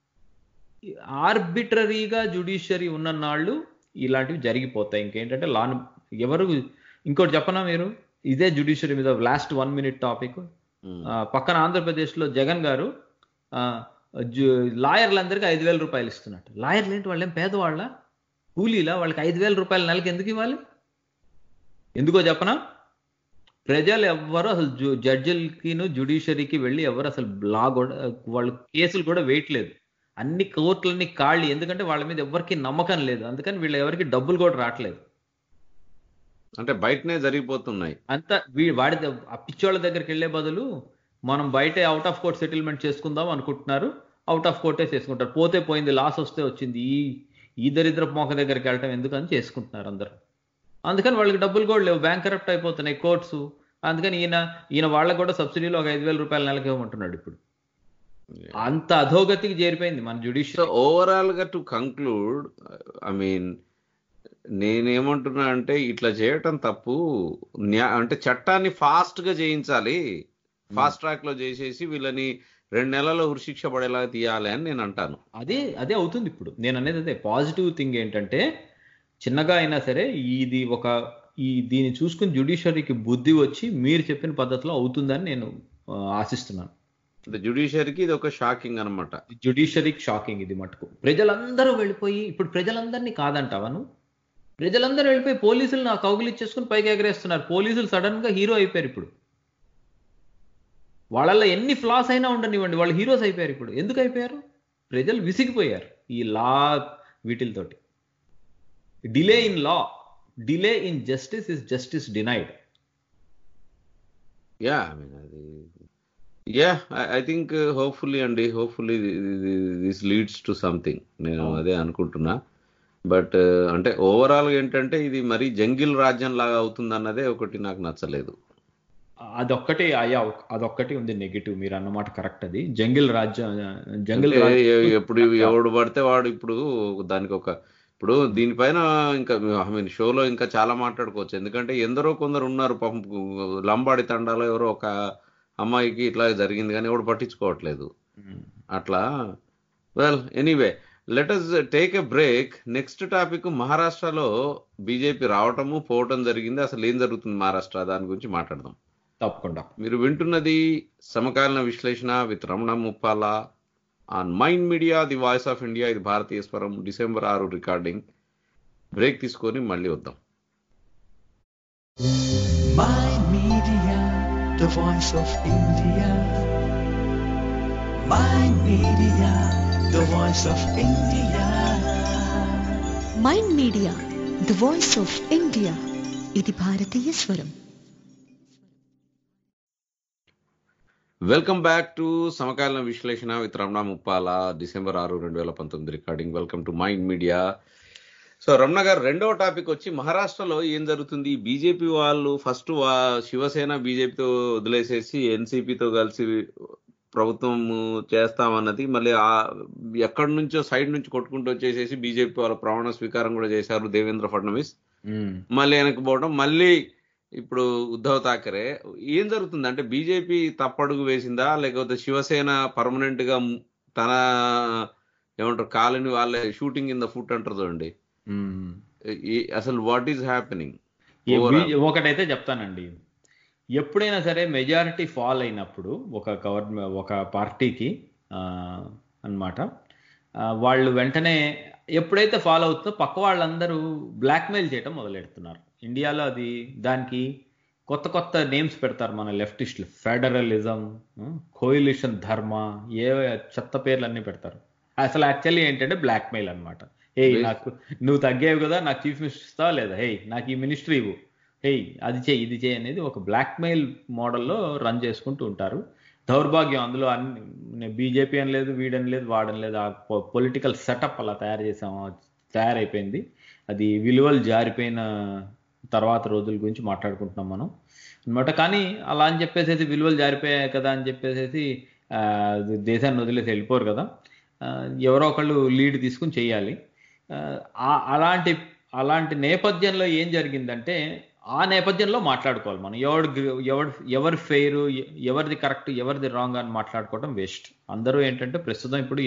ఆర్బిటరీగా జ్యుడిషియరీ ఉన్న నాళ్ళు ఇలాంటివి జరిగిపోతాయి. ఇంకేంటంటే లా ఎవరు ఇంకోటి చెప్పనా మీరు, ఇదే జ్యుడిషియరీ మీద లాస్ట్ వన్ మినిట్ టాపిక్. పక్కన ఆంధ్రప్రదేశ్లో జగన్ గారు లాయర్లందరికీ ఐదు వేల రూపాయలు ఇస్తున్నట్టు. లాయర్లు ఏంటి, వాళ్ళేం పేదవాళ్ళ కూలీలా? వాళ్ళకి ఐదు వేల రూపాయల నెలకి ఎందుకు ఇవ్వాలి? ఎందుకో చెప్పనా, ప్రజలు ఎవ్వరు అసలు జడ్జిలకిను జ్యుడిషియరీకి వెళ్ళి ఎవరు అసలు లా కూడా వాళ్ళు కేసులు కూడా వేయట్లేదు. అన్ని కోర్టులన్నీ ఖాళీ, ఎందుకంటే వాళ్ళ మీద ఎవరికి నమ్మకం లేదు. అందుకని వీళ్ళు ఎవరికి డబ్బులు కూడా రావట్లేదు, అంటే బయటనే జరిగిపోతున్నాయి అంతా. వాడి పిచ్చోళ్ళ దగ్గరికి వెళ్ళే బదులు మనం బయటే అవుట్ ఆఫ్ కోర్ట్ సెటిల్మెంట్ చేసుకుందాం అనుకుంటున్నారు, అవుట్ ఆఫ్ కోర్టే చేసుకుంటారు. పోతే పోయింది, లాస్ వస్తే వచ్చింది, ఈ ఈ దరిద్రపు మోక దగ్గరికి వెళ్ళటం ఎందుకని చేసుకుంటున్నారు అందరూ. అందుకని వాళ్ళకి డబ్బులు కూడా లేవు, బ్యాంక్ కరప్ట్ అయిపోతున్నాయి కోర్ట్స్. అందుకని ఈయన ఈయన వాళ్ళకు కూడా సబ్సిడీలో ఒక ఐదు వేల రూపాయల నెలకి ఇవ్వమంటున్నాడు. ఇప్పుడు అంత అధోగతికి చేరిపోయింది మన జ్యుడిషియరీ. ఓవరాల్ గా టు కంక్లూడ్, ఐ మీన్ నేనేమంటున్నా అంటే ఇట్లా చేయటం తప్పు. అంటే చట్టాన్ని ఫాస్ట్ గా చేయించాలి, ఫాస్ట్ ట్రాక్ లో చేసేసి వీళ్ళని రెండు నెలల్లో ఉరిశిక్ష పడేలాగా తీయాలి అని నేను అంటాను. అదే అదే అవుతుంది ఇప్పుడు నేను అనేది. అదే పాజిటివ్ థింగ్ ఏంటంటే చిన్నగా అయినా సరే ఇది ఒక ఈ దీన్ని చూసుకుని జ్యుడిషియరీకి బుద్ధి వచ్చి మీరు చెప్పిన పద్ధతిలో అవుతుందని నేను ఆశిస్తున్నాను. జ్యుడిషియరీకి ఇది ఒక షాకింగ్ అనమాట. జ్యుడిషియరీకి షాకింగ్ ఇది మటుకు. ప్రజలందరూ వెళ్ళిపోయి ఇప్పుడు ప్రజలందరినీ కాదంటావను, ప్రజలందరూ వెళ్ళిపోయి పోలీసులు నా కౌగులు ఇచ్చేసుకుని పైకి ఎగరేస్తున్నారు. పోలీసులు సడన్ గా హీరో అయిపోయారు ఇప్పుడు. వాళ్ళల్లో ఎన్ని ఫ్లాస్ అయినా ఉండనివ్వండి, వాళ్ళు హీరోస్ అయిపోయారు ఇప్పుడు. ఎందుకు అయిపోయారు? ప్రజలు విసిగిపోయారు ఈ లా వీటితోటి. Delay in law, delay in justice is justice denied. Ya I mean అది యా ఐ థింక్ హోప్ఫుల్లీ అండి, hopefully this leads to something, నేను అదే అనుకుంటున్నా. బట్ అంటే ఓవరాల్ ఏంటంటే ఇది మరీ జంగిల్ రాజ్యం లాగా అవుతుంది అన్నదే ఒకటి నాకు నచ్చలేదు. అదొక్కటి అయ్యా, అదొక్కటి ఉంది నెగిటివ్. మీరు అన్నమాట కరెక్ట్. అది జంగిల్ రాజ్యం, జంగిల్ ఎప్పుడు ఎవడు పడితే వాడు ఇప్పుడు దానికి ఒక ఇప్పుడు దీనిపైన ఇంకా ఐ మీన్ షోలో ఇంకా చాలా మాట్లాడుకోవచ్చు. ఎందుకంటే ఎందరో కొందరు ఉన్నారు పాపం, లంబాడి తండాలో ఎవరో ఒక అమ్మాయికి ఇట్లా జరిగింది కానీ ఎవడు పట్టించుకోవట్లేదు అట్లా. Well anyway let us take a break. Next topic మహారాష్ట్రలో బీజేపీ రావటము పోవటం జరిగింది. అసలు ఏం జరుగుతుంది మహారాష్ట్ర, దాని గురించి మాట్లాడదాం తప్పకుండా. మీరు వింటున్నది Samakaleena Vishleshana with Ramana Muppala on Mind Media the voice of India. ఇది భారతీయ స్వరం, డిసెంబర్ ఆరు రికార్డింగ్. బ్రేక్ తీసుకొని మళ్ళీ వద్దాం. Mind Media, the voice of India. Mind Media, the voice of India. Mind Media the voice of India. ఇది భారతీయ స్వరం. Welcome back to Samakaleena Vishleshana with Ramana Muppala, December ఆరు రెండు వేల పంతొమ్మిది recording. Welcome to Mind Media. So Ramana garu, రెండవ టాపిక్ వచ్చి మహారాష్ట్రలో ఏం జరుగుతుంది. బీజేపీ వాళ్ళు ఫస్ట్ శివసేన బీజేపీతో వదిలేసేసి ఎన్సీపీతో కలిసి ప్రభుత్వం చేస్తామన్నది, మళ్ళీ ఆ ఎక్కడి నుంచో సైడ్ నుంచి కొట్టుకుంటూ వచ్చేసేసి బీజేపీ వాళ్ళ ప్రమాణ స్వీకారం కూడా చేశారు దేవేంద్ర ఫడ్నవీస్. మళ్ళీ వెనక్కి పోవడం, మళ్ళీ ఇప్పుడు ఉద్ధవ్ ఠాకరే. ఏం జరుగుతుంది అంటే బీజేపీ తప్పడుగు వేసిందా, లేకపోతే శివసేన పర్మనెంట్ గా తన ఏమంటారు కాలని వాళ్ళే షూటింగ్ ఇన్ ద ఫుట్ అంటారు చూడండి. అసలు వాట్ ఈస్ హ్యాపెనింగ్? ఒకటైతే చెప్తానండి, ఎప్పుడైనా సరే మెజారిటీ ఫాల్ అయినప్పుడు ఒక గవర్నమెంట్ ఒక పార్టీకి అన్నమాట, వాళ్ళు వెంటనే ఎప్పుడైతే ఫాలో అవుతుందో పక్క వాళ్ళందరూ బ్లాక్మెయిల్ చేయడం మొదలెడుతున్నారు. ఇండియాలో అది దానికి కొత్త కొత్త నేమ్స్ పెడతారు మన లెఫ్టిస్టులు. ఫెడరలిజం, కోయిలిషన్ ధర్మ, ఏ చెత్త పేర్లు అన్నీ పెడతారు. అసలు యాక్చువల్లీ ఏంటంటే బ్లాక్మెయిల్ అనమాట. హే నాకు నువ్వు తగ్గేవి కదా, నాకు చీఫ్ మినిస్టర్ ఇస్తావా లేదా, హే నాకు ఈ మినిస్ట్రీ ఇవ్వు, హే అది చేయి ఇది చేయి అనేది ఒక బ్లాక్మెయిల్ మోడల్లో రన్ చేసుకుంటూ ఉంటారు. దౌర్భాగ్యం అందులో అన్ని బీజేపీ అని లేదు, వీడని లేదు, వాడని లేదు. ఆ పొలిటికల్ సెటప్ అలా తయారు చేసాము, తయారైపోయింది. అది విలువలు జారిపోయిన తర్వాత రోజుల గురించి మాట్లాడుకుంటున్నాం మనం అనమాట. కానీ అలా అని చెప్పేసి విలువలు జారిపోయాయి కదా అని చెప్పేసి దేశాన్ని వదిలేసి వెళ్ళిపోరు కదా, ఎవరో ఒకళ్ళు లీడ్ తీసుకుని చేయాలి. అలాంటి అలాంటి నేపథ్యంలో ఏం జరిగిందంటే ఆ నేపథ్యంలో మాట్లాడుకోవాలి మనం. ఎవడు ఎవడు ఎవరి ఫెయిర్, ఎవరిది కరెక్ట్, ఎవరిది రాంగ్ అని మాట్లాడుకోవడం వేస్ట్. అందరూ ఏంటంటే ప్రస్తుతం ఇప్పుడు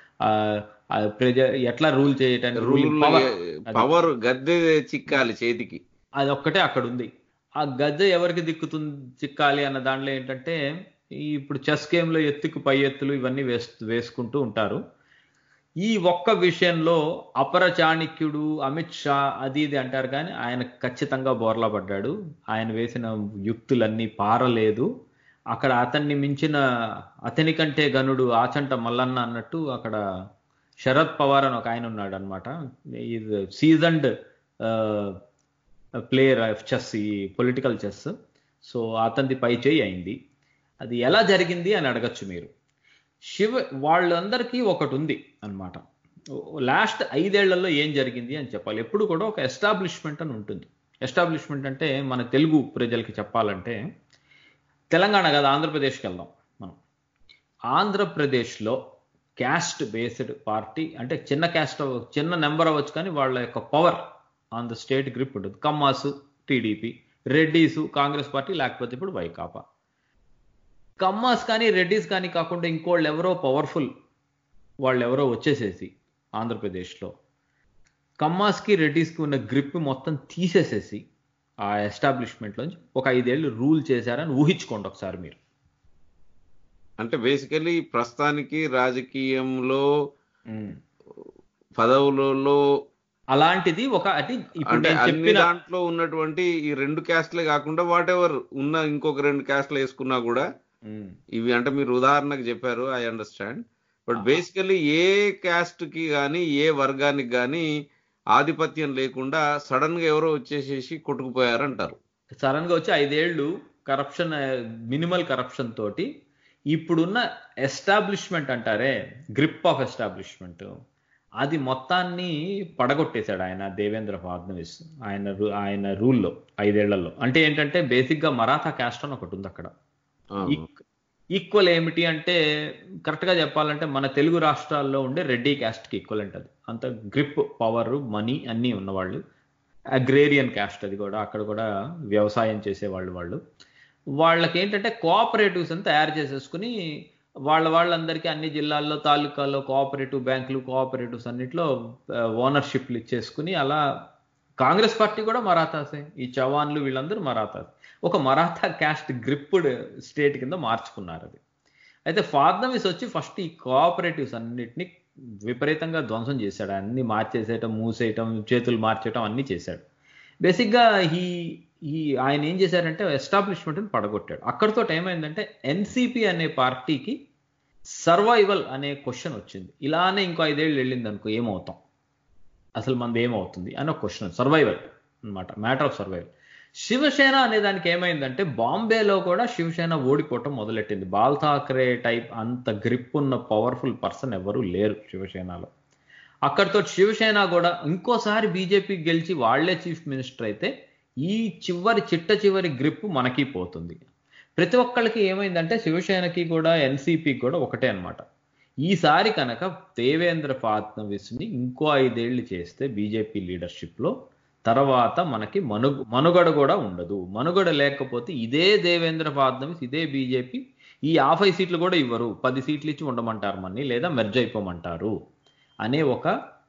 ప్రజ ఎట్లా రూల్ చేయటానికి పవర్ గద్దె చిక్కాలి చేతికి, అది ఒక్కటే అక్కడ ఉంది. ఆ గద్దె ఎవరికి దిక్కుతుంది చిక్కాలి అన్న దాంట్లో ఏంటంటే ఇప్పుడు చెస్ గేమ్లో ఎత్తుకు పై ఎత్తులు ఇవన్నీ వేసు వేసుకుంటూ ఉంటారు. ఈ ఒక్క విషయంలో అపర చాణక్యుడు అమిత్ షా అది ఇది అంటారు కానీ ఆయన ఖచ్చితంగా బోర్లా పడ్డాడు. ఆయన వేసిన యుక్తులన్నీ పారలేదు. అక్కడ అతన్ని మించిన అతని కంటే గనుడు ఆచంట మల్లన్న అన్నట్టు అక్కడ శరద్ పవార్ అని ఒక ఆయన ఉన్నాడు అనమాట. Is seasoned player of chess, ఈ పొలిటికల్ చెస్. సో అతనిది పై చేయి అయింది. అది ఎలా జరిగింది అని అడగచ్చు మీరు. శివ వాళ్ళందరికీ ఒకటి ఉంది అనమాట. లాస్ట్ ఐదేళ్లలో ఏం జరిగింది అని చెప్పాలి. ఎప్పుడు కూడా ఒక ఎస్టాబ్లిష్మెంట్ అని ఉంటుంది. ఎస్టాబ్లిష్మెంట్ అంటే మన తెలుగు ప్రజలకి చెప్పాలంటే తెలంగాణ కాదు, ఆంధ్రప్రదేశ్కి వెళ్దాం మనం. ఆంధ్రప్రదేశ్లో క్యాస్ట్ బేస్డ్ పార్టీ అంటే చిన్న క్యాస్ట్, చిన్న నెంబర్ అవ్వచ్చు కానీ వాళ్ళ యొక్క power on the state grip ఉంటుంది. Kammas TDP, Reddys Congress party, లేకపోతే ఇప్పుడు వైకాపా. కమ్మాస్ కానీ రెడ్డీస్ కానీ కాకుండా ఇంకోళ్ళు ఎవరో పవర్ఫుల్ వాళ్ళు ఎవరో వచ్చేసేసి ఆంధ్రప్రదేశ్లో కమ్మాస్కి రెడ్డీస్కి ఉన్న గ్రిప్ మొత్తం తీసేసేసి ఆ ఎస్టాబ్లిష్మెంట్లోంచి ఒక ఐదేళ్ళు రూల్ చేశారని ఊహించుకోండి ఒకసారి మీరు. అంటే బేసికలీ ప్రస్తుతానికి రాజకీయంలో పదవులలో అలాంటిది ఒక అంటే ఇప్పుడు అంటే నేను అన్ని చెప్పిన దాంట్లో ఉన్నటువంటి ఈ రెండు క్యాస్ట్లే కాకుండా వాట్ ఎవర్ ఉన్న ఇంకొక రెండు క్యాస్ట్లు వేసుకున్నా కూడా ఉమ్, ఇవి అంటే మీరు ఉదాహరణకు చెప్పారు, ఐ అండర్స్టాండ్. బట్ బేసికలీ ఏ క్యాస్ట్ కి గానీ ఏ వర్గానికి గానీ ఆధిపత్యం లేకుండా సడన్ గా ఎవరో వచ్చేసేసి కొట్టుకుపోయారంటారు. సడన్ గా వచ్చి ఐదేళ్లు కరప్షన్, మినిమల్ కరప్షన్ తోటి ఇప్పుడున్న ఎస్టాబ్లిష్మెంట్ అంటారే, గ్రిప్ ఆఫ్ ఎస్టాబ్లిష్మెంట్, అది మొత్తాన్ని పడగొట్టేశాడు ఆయన దేవేంద్ర ఫడ్నవీస్ ఆయన రు- ఆయన రూల్లో ఐదేళ్లలో. అంటే ఏంటంటే బేసిక్ గా మరాఠా క్యాస్ట్ అని ఒకటి ఉంది అక్కడ. ఈక్వల్ ఏమిటి అంటే కరెక్ట్ గా చెప్పాలంటే మన తెలుగు రాష్ట్రాల్లో ఉండే రెడ్డి క్యాస్ట్ కి ఈక్వల్ అది. అంత గ్రిప్, పవర్, మనీ అన్నీ ఉన్నవాళ్ళు. అగ్రేరియన్ క్యాస్ట్ అది కూడా, అక్కడ కూడా వ్యవసాయం చేసేవాళ్ళు వాళ్ళు. వాళ్ళకి ఏంటంటే కోఆపరేటివ్స్ అని తయారు చేసేసుకుని వాళ్ళ వాళ్ళందరికీ అన్ని జిల్లాల్లో తాలూకాల్లో కోఆపరేటివ్ బ్యాంకులు, కోఆపరేటివ్స్ అన్నిట్లో ఓనర్షిప్లు ఇచ్చేసుకుని అలా కాంగ్రెస్ పార్టీ కూడా మరాఠాసే, ఈ చవాన్లు వీళ్ళందరూ మరాఠాస్. ఒక మరాఠా క్యాస్ట్ గ్రిప్డ్ స్టేట్ కింద మార్చుకున్నారు అది. అయితే ఫడ్నవీస్ వచ్చి ఫస్ట్ ఈ కోఆపరేటివ్స్ అన్నిటిని విపరీతంగా ధ్వంసం చేశాడు. అన్ని మార్చేసేయటం, మూసేయటం, చేతులు మార్చేయటం అన్ని చేశాడు. బేసిక్గా ఈ ఈ ఆయన ఏం చేశారంటే ఎస్టాబ్లిష్మెంట్ని పడగొట్టాడు. అక్కడితో ఏమైందంటే ఎన్సిపి అనే పార్టీకి సర్వైవల్ అనే క్వశ్చన్ వచ్చింది. ఇలానే ఇంకో ఐదేళ్ళు వెళ్ళింది అనుకో ఏమవుతాం, అసలు మనది ఏమవుతుంది అని ఒక క్వశ్చన్, సర్వైవల్ అనమాట, మ్యాటర్ ఆఫ్ సర్వైవల్. శివసేన అనే దానికి ఏమైందంటే బాంబేలో కూడా శివసేన ఓడిపోవటం మొదలెట్టింది. బాల్ ఠాక్రే టైప్ అంత గ్రిప్ ఉన్న పవర్ఫుల్ పర్సన్ ఎవరు లేరు శివసేనలో. అక్కడితో శివసేన కూడా ఇంకోసారి బీజేపీ గెలిచి వాళ్లే చీఫ్ మినిస్టర్ అయితే ఈ చివరి చిట్ట చివరి గ్రిప్ మనకి పోతుంది. ప్రతి ఒక్కళ్ళకి ఏమైందంటే శివసేనకి కూడా ఎన్సీపీకి కూడా ఒకటే అనమాట. ఈసారి కనుక దేవేంద్ర ఫడ్నవీస్ని ఇంకో ఐదేళ్లు చేస్తే బీజేపీ లీడర్షిప్లో తర్వాత మనకి మను మనుగడ కూడా ఉండదు. మనుగడ లేకపోతే ఇదే దేవేంద్ర ఫడ్నవీస్, ఇదే బీజేపీ ఈ యాభై సీట్లు కూడా ఇవ్వరు, పది సీట్లు ఇచ్చి ఉండమంటారు మన్ని, లేదా మెర్జ్ అయిపోమంటారు అనే ఒక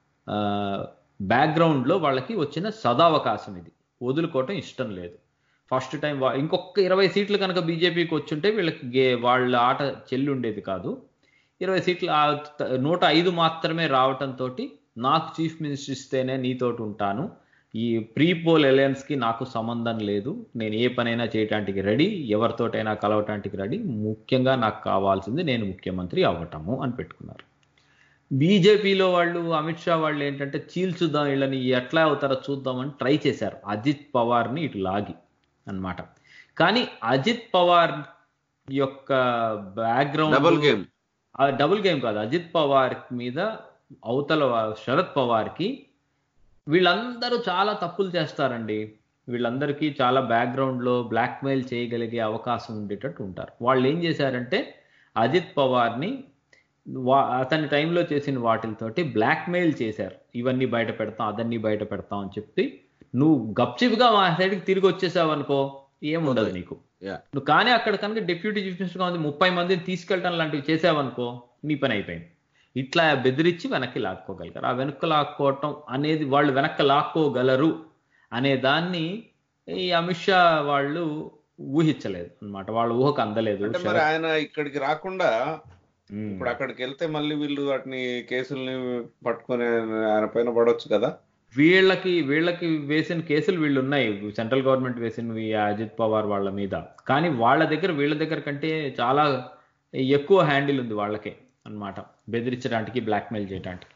బ్యాక్గ్రౌండ్లో వాళ్ళకి వచ్చిన సదావకాశం ఇది. వదులుకోవటం ఇష్టం లేదు. ఫస్ట్ టైం ఇంకొక ఇరవై సీట్లు కనుక బీజేపీకి వచ్చుంటే వీళ్ళకి గే వాళ్ళ ఆట చెల్లి ఉండేది కాదు. ఇరవై సీట్లు నూట ఐదు మాత్రమే రావటంతో నాకు చీఫ్ మినిస్టర్ ఇస్తేనే నీతోటి ఉంటాను, ఈ ప్రీ పోల్ అలయన్స్కి నాకు సంబంధం లేదు, నేను ఏ పనైనా చేయటానికి రెడీ, ఎవరితోటైనా కలవటానికి రెడీ, ముఖ్యంగా నాకు కావాల్సింది నేను ముఖ్యమంత్రి అవ్వటము అని పెట్టుకున్నారు. బీజేపీలో వాళ్ళు, అమిత్ షా వాళ్ళు ఏంటంటే చీల్చుద్దాం వీళ్ళని, ఎట్లా అవుతారో చూద్దామని ట్రై చేశారు అజిత్ పవార్ని ఇటు లాగి అన్నమాట. కానీ అజిత్ పవార్ యొక్క background double game double game కాదు, అజిత్ పవార్ మీద అవతల శరద్ పవార్కి వీళ్ళందరూ చాలా తప్పులు చేస్తారండి. వీళ్ళందరికీ చాలా బ్యాక్గ్రౌండ్లో బ్లాక్మెయిల్ చేయగలిగే అవకాశం ఉండేటట్టు ఉంటారు. వాళ్ళు ఏం చేశారంటే అజిత్ పవార్ని వా అతని టైంలో చేసిన వాటితోటి బ్లాక్మెయిల్ చేశారు. ఇవన్నీ బయట పెడతాం, అదన్నీ బయట పెడతాం అని చెప్పి నువ్వు గప్చిప్గా మా సైడ్కి తిరిగి వచ్చేసావు అనుకో ఏముండదు నీకు. నువ్వు కానీ అక్కడ కనుక డిప్యూటీ చీఫ్ మినిస్టర్గా ఉంది ముప్పై మందిని తీసుకెళ్ళటం లాంటివి చేసావనుకో నీ పని అయిపోయింది. ఇట్లా బెదిరించి వెనక్కి లాక్కోగలిగారు. ఆ వెనక్కి లాక్కోవటం అనేది వాళ్ళు వెనక్కి లాక్కోగలరు అనే దాన్ని ఈ అమిత్ షా వాళ్ళు ఊహించలేదు అనమాట. వాళ్ళ ఊహకు అందలేదు. మరి ఆయన ఇక్కడికి రాకుండా ఇప్పుడు అక్కడికి వెళ్తే మళ్ళీ వీళ్ళు వాటిని కేసుల్ని పట్టుకొని ఆయన పైన పడవచ్చు కదా. వీళ్ళకి వీళ్ళకి వేసిన కేసులు వీళ్ళు ఉన్నాయి, సెంట్రల్ గవర్నమెంట్ వేసినవి అజిత్ పవార్ వాళ్ళ మీద. కానీ వాళ్ళ దగ్గర వీళ్ళ దగ్గర కంటే చాలా ఎక్కువ హ్యాండిల్ ఉంది వాళ్ళకే అన్నమాట, బెదిరించడానికి, బ్లాక్మెయిల్ చేయడానికి.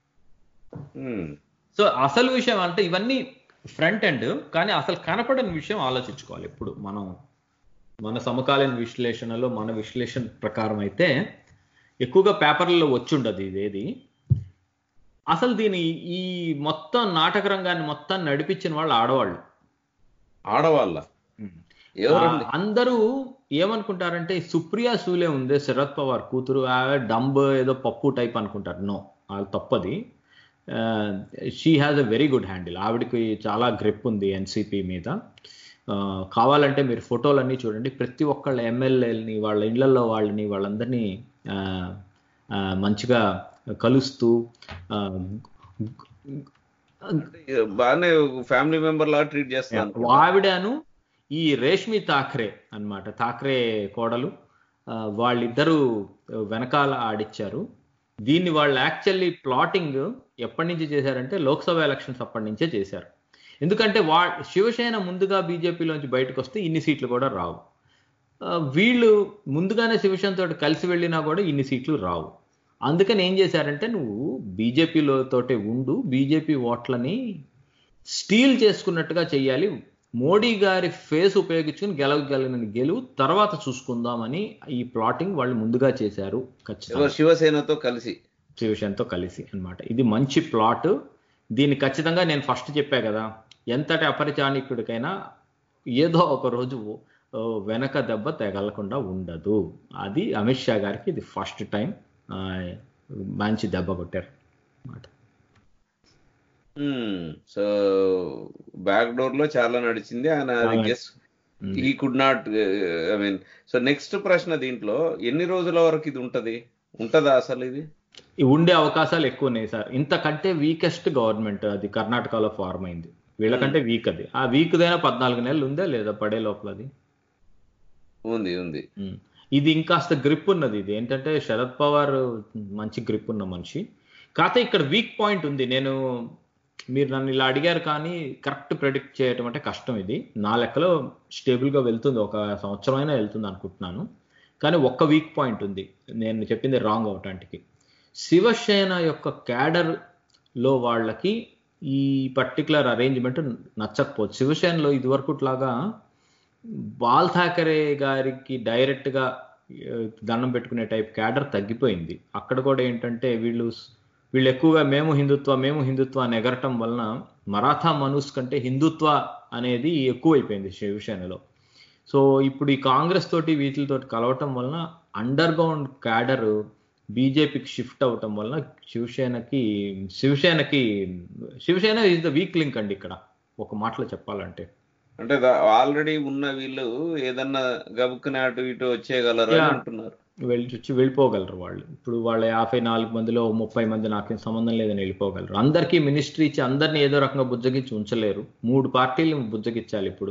సో అసలు విషయం అంటే ఇవన్నీ ఫ్రంట్ ఎండ్, కానీ అసలు కనపడని విషయం ఆలోచించుకోవాలి ఎప్పుడు మనం. మన సమకాలీన విశ్లేషణలో మన విశ్లేషణ ప్రకారం అయితే ఎక్కువగా పేపర్లలో వచ్చుండదు ఇదేది. అసలు దీని ఈ మొత్తం నాటక రంగాన్ని మొత్తం నడిపించిన వాళ్ళు ఆడవాళ్ళు. ఆడవాళ్ళ అందరూ ఏమనుకుంటారంటే సుప్రియా సూలే ఉందే శరద్ పవార్ కూతురు, డంబ్ ఏదో పప్పు టైప్ అనుకుంటారు. నో, వాళ్ళు తప్పది. She has a very good handle. ఆవిడకి చాలా గ్రిప్ ఉంది ఎన్సీపీ మీద. కావాలంటే మీరు ఫోటోలన్నీ చూడండి. ప్రతి ఒక్కళ్ళ ఎమ్మెల్యేలని, వాళ్ళ ఇళ్లలో వాళ్ళని, వాళ్ళందరినీ మంచిగా కలుస్తూ బాగానే ఫ్యామిలీ మెంబర్ లాగా ట్రీట్ చేస్తాను. ఆవిడను ఈ రేష్మి థాక్రే అన్నమాట, థాక్రే కోడలు, వాళ్ళిద్దరూ వెనకాల ఆడిచ్చారు. దీన్ని వాళ్ళు యాక్చువల్లీ ప్లాటింగ్ ఎప్పటి నుంచి చేశారంటే లోక్సభ ఎలక్షన్స్ అప్పటి నుంచే చేశారు. ఎందుకంటే వా శివసేన ముందుగా బీజేపీలోంచి బయటకు వస్తే ఇన్ని సీట్లు కూడా రావు. వీళ్ళు ముందుగానే శివసేన తోటి కలిసి వెళ్ళినా కూడా ఇన్ని సీట్లు రావు. అందుకని ఏం చేశారంటే నువ్వు బీజేపీలో తోటే ఉండు, బీజేపీ ఓట్లని స్టీల్ చేసుకున్నట్టుగా చెయ్యాలి, మోడీ గారి ఫేస్ ఉపయోగించుకుని గెలవగలిగిన గెలువు తర్వాత చూసుకుందామని ఈ ప్లాటింగ్ వాళ్ళు ముందుగా చేశారు. ఖచ్చితంగా శివసేనతో కలిసి శివసేనతో కలిసి అన్నమాట. ఇది మంచి ప్లాట్. దీన్ని ఖచ్చితంగా నేను ఫస్ట్ చెప్పా కదా, ఎంతటి అపరిచానికుడికైనా ఏదో ఒక రోజు వెనక దెబ్బ తగలకుండా ఉండదు. అది అమిత్ షా గారికి ఇది ఫస్ట్ టైం మంచి దెబ్బ కొట్టారు అన్నమాట. సో బ్యాక్ డోర్ లో చాలా నడిచింది. ఆయన guess he could not I mean so next ప్రశ్న, దీంట్లో ఎన్ని రోజుల వరకు ఇది ఉంటది ఉంటదా అసలు? ఇది ఉండే అవకాశాలు ఎక్కువ ఉన్నాయి సార్. ఇంతకంటే వీకెస్ట్ గవర్నమెంట్ అది కర్ణాటకలో ఫార్మ్ అయింది. వీళ్ళకంటే వీక్ అది. ఆ వీక్ దైనా పద్నాలుగు నెలలు ఉందా లేదా పడే లోపల? అది ఉంది ఉంది ఇది ఇంకాస్త గ్రిప్ ఉన్నది. ఇది ఏంటంటే శరద్ పవార్ మంచి గ్రిప్ ఉన్న మనిషి. కాకపోతే ఇక్కడ వీక్ పాయింట్ ఉంది. నేను మీరు నన్ను ఇలా అడిగారు కానీ కరెక్ట్ ప్రెడిక్ట్ చేయటం అంటే కష్టం. ఇది నా లెక్కలో స్టేబుల్గా వెళ్తుంది, ఒక సంవత్సరం అయినా వెళ్తుంది అనుకుంటున్నాను. కానీ ఒక్క వీక్ పాయింట్ ఉంది, నేను చెప్పింది రాంగ్ అవటానికి. శివసేన యొక్క క్యాడర్లో వాళ్ళకి ఈ పర్టికులర్ అరేంజ్మెంట్ నచ్చకపోవచ్చు. శివసేనలో ఇదివరకుట్లాగా బాల్ ఠాకరే గారికి డైరెక్ట్గా దండం పెట్టుకునే టైప్ క్యాడర్ తగ్గిపోయింది. అక్కడ కూడా ఏంటంటే వీళ్ళు వీళ్ళు ఎక్కువగా మేము హిందుత్వ మేము హిందుత్వ అని ఎగరటం వలన మరాఠా మనూస్ కంటే హిందుత్వ అనేది ఎక్కువైపోయింది శివసేనలో. సో ఇప్పుడు ఈ కాంగ్రెస్ తోటి వీటితో కలవటం వలన అండర్ గ్రౌండ్ క్యాడర్ బీజేపీకి షిఫ్ట్ అవటం వలన శివసేనకి శివసేనకి Shivsena is the weak link అండి ఇక్కడ ఒక మాటలో చెప్పాలంటే. అంటే ఆల్రెడీ ఉన్న వీళ్ళు ఏదన్నా గబుక్కుని అటు ఇటు వచ్చేయగలరు అంటున్నారు. వెళ్ళి వచ్చి వెళ్ళిపోగలరు వాళ్ళు. ఇప్పుడు వాళ్ళ యాభై నాలుగు మందిలో ముప్పై మంది నాకేం సంబంధం లేదని వెళ్ళిపోగలరు. అందరికీ మినిస్ట్రీ ఇచ్చి అందరినీ ఏదో రకంగా బుజ్జగించి ఉంచలేరు. మూడు పార్టీలు బుజ్జగించాలి ఇప్పుడు.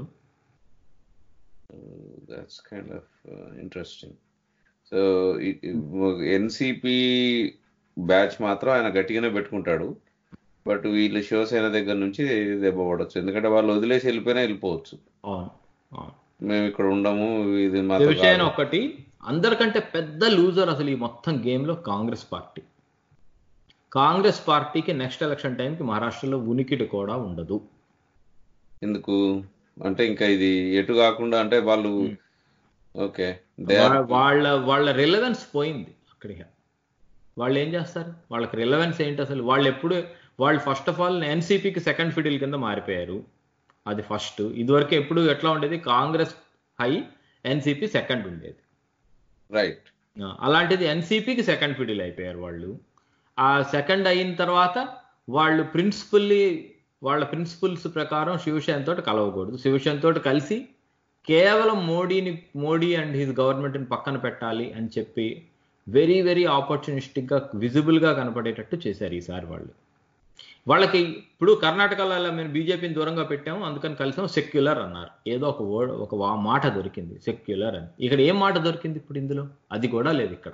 That's kind of interesting. So NCP batch మాత్రం ఆయన గట్టిగానే పెట్టుకుంటాడు. బట్ వీళ్ళు శివసేన దగ్గర నుంచి దెబ్బ పడవచ్చు, ఎందుకంటే వాళ్ళు వదిలేసి వెళ్ళిపోయినా వెళ్ళిపోవచ్చు. మేము ఇక్కడ ఉండము. ఇది శివసేన ఒకటి. అందరికంటే పెద్ద లూజర్ అసలు ఈ మొత్తం గేమ్లో కాంగ్రెస్ పార్టీ. కాంగ్రెస్ పార్టీకి నెక్స్ట్ ఎలక్షన్ టైంకి మహారాష్ట్రలో ఉనికిడి కూడా ఉండదు. ఎందుకు అంటే ఇంకా ఇది ఎటు కాకుండా అంటే వాళ్ళు ఓకే వాళ్ళ వాళ్ళ రిలవెన్స్ పోయింది అక్కడికి. వాళ్ళు ఏం చేస్తారు? వాళ్ళకి రిలవెన్స్ ఏంటి అసలు? వాళ్ళు ఎప్పుడు వాళ్ళు ఫస్ట్ ఆఫ్ ఆల్ ఎన్సీపీకి సెకండ్ ఫిడిల్ కింద మారిపోయారు. అది ఫస్ట్. ఇదివరకు ఎప్పుడు ఎట్లా ఉండేది? కాంగ్రెస్ హై, ఎన్సీపీ సెకండ్ ఉండేది. రైట్. అలాంటిది ఎన్సీపీకి సెకండ్ ఫిడిల్ అయిపోయారు వాళ్ళు. ఆ సెకండ్ అయిన తర్వాత వాళ్ళు ప్రిన్సిపల్లీ వాళ్ళ ప్రిన్సిపల్స్ ప్రకారం శివసేన తోటి కలవకూడదు. శివసేన తోటి కలిసి కేవలం మోడీని మోడీ అండ్ హిజ్ గవర్నమెంట్ని పక్కన పెట్టాలి అని చెప్పి వెరీ వెరీ ఆపర్చునిస్టిక్గా విజిబుల్గా కనపడేటట్టు చేశారు ఈసారి వాళ్ళు. వాళ్ళకి ఇప్పుడు కర్ణాటకలో మేము బీజేపీని దూరంగా పెట్టాము అందుకని కలిసాం సెక్యులర్ అన్నారు. ఏదో ఒక వర్డ్ ఒక మాట దొరికింది సెక్యులర్ అని. ఇక్కడ ఏం మాట దొరికింది ఇప్పుడు ఇందులో? అది కూడా లేదు ఇక్కడ.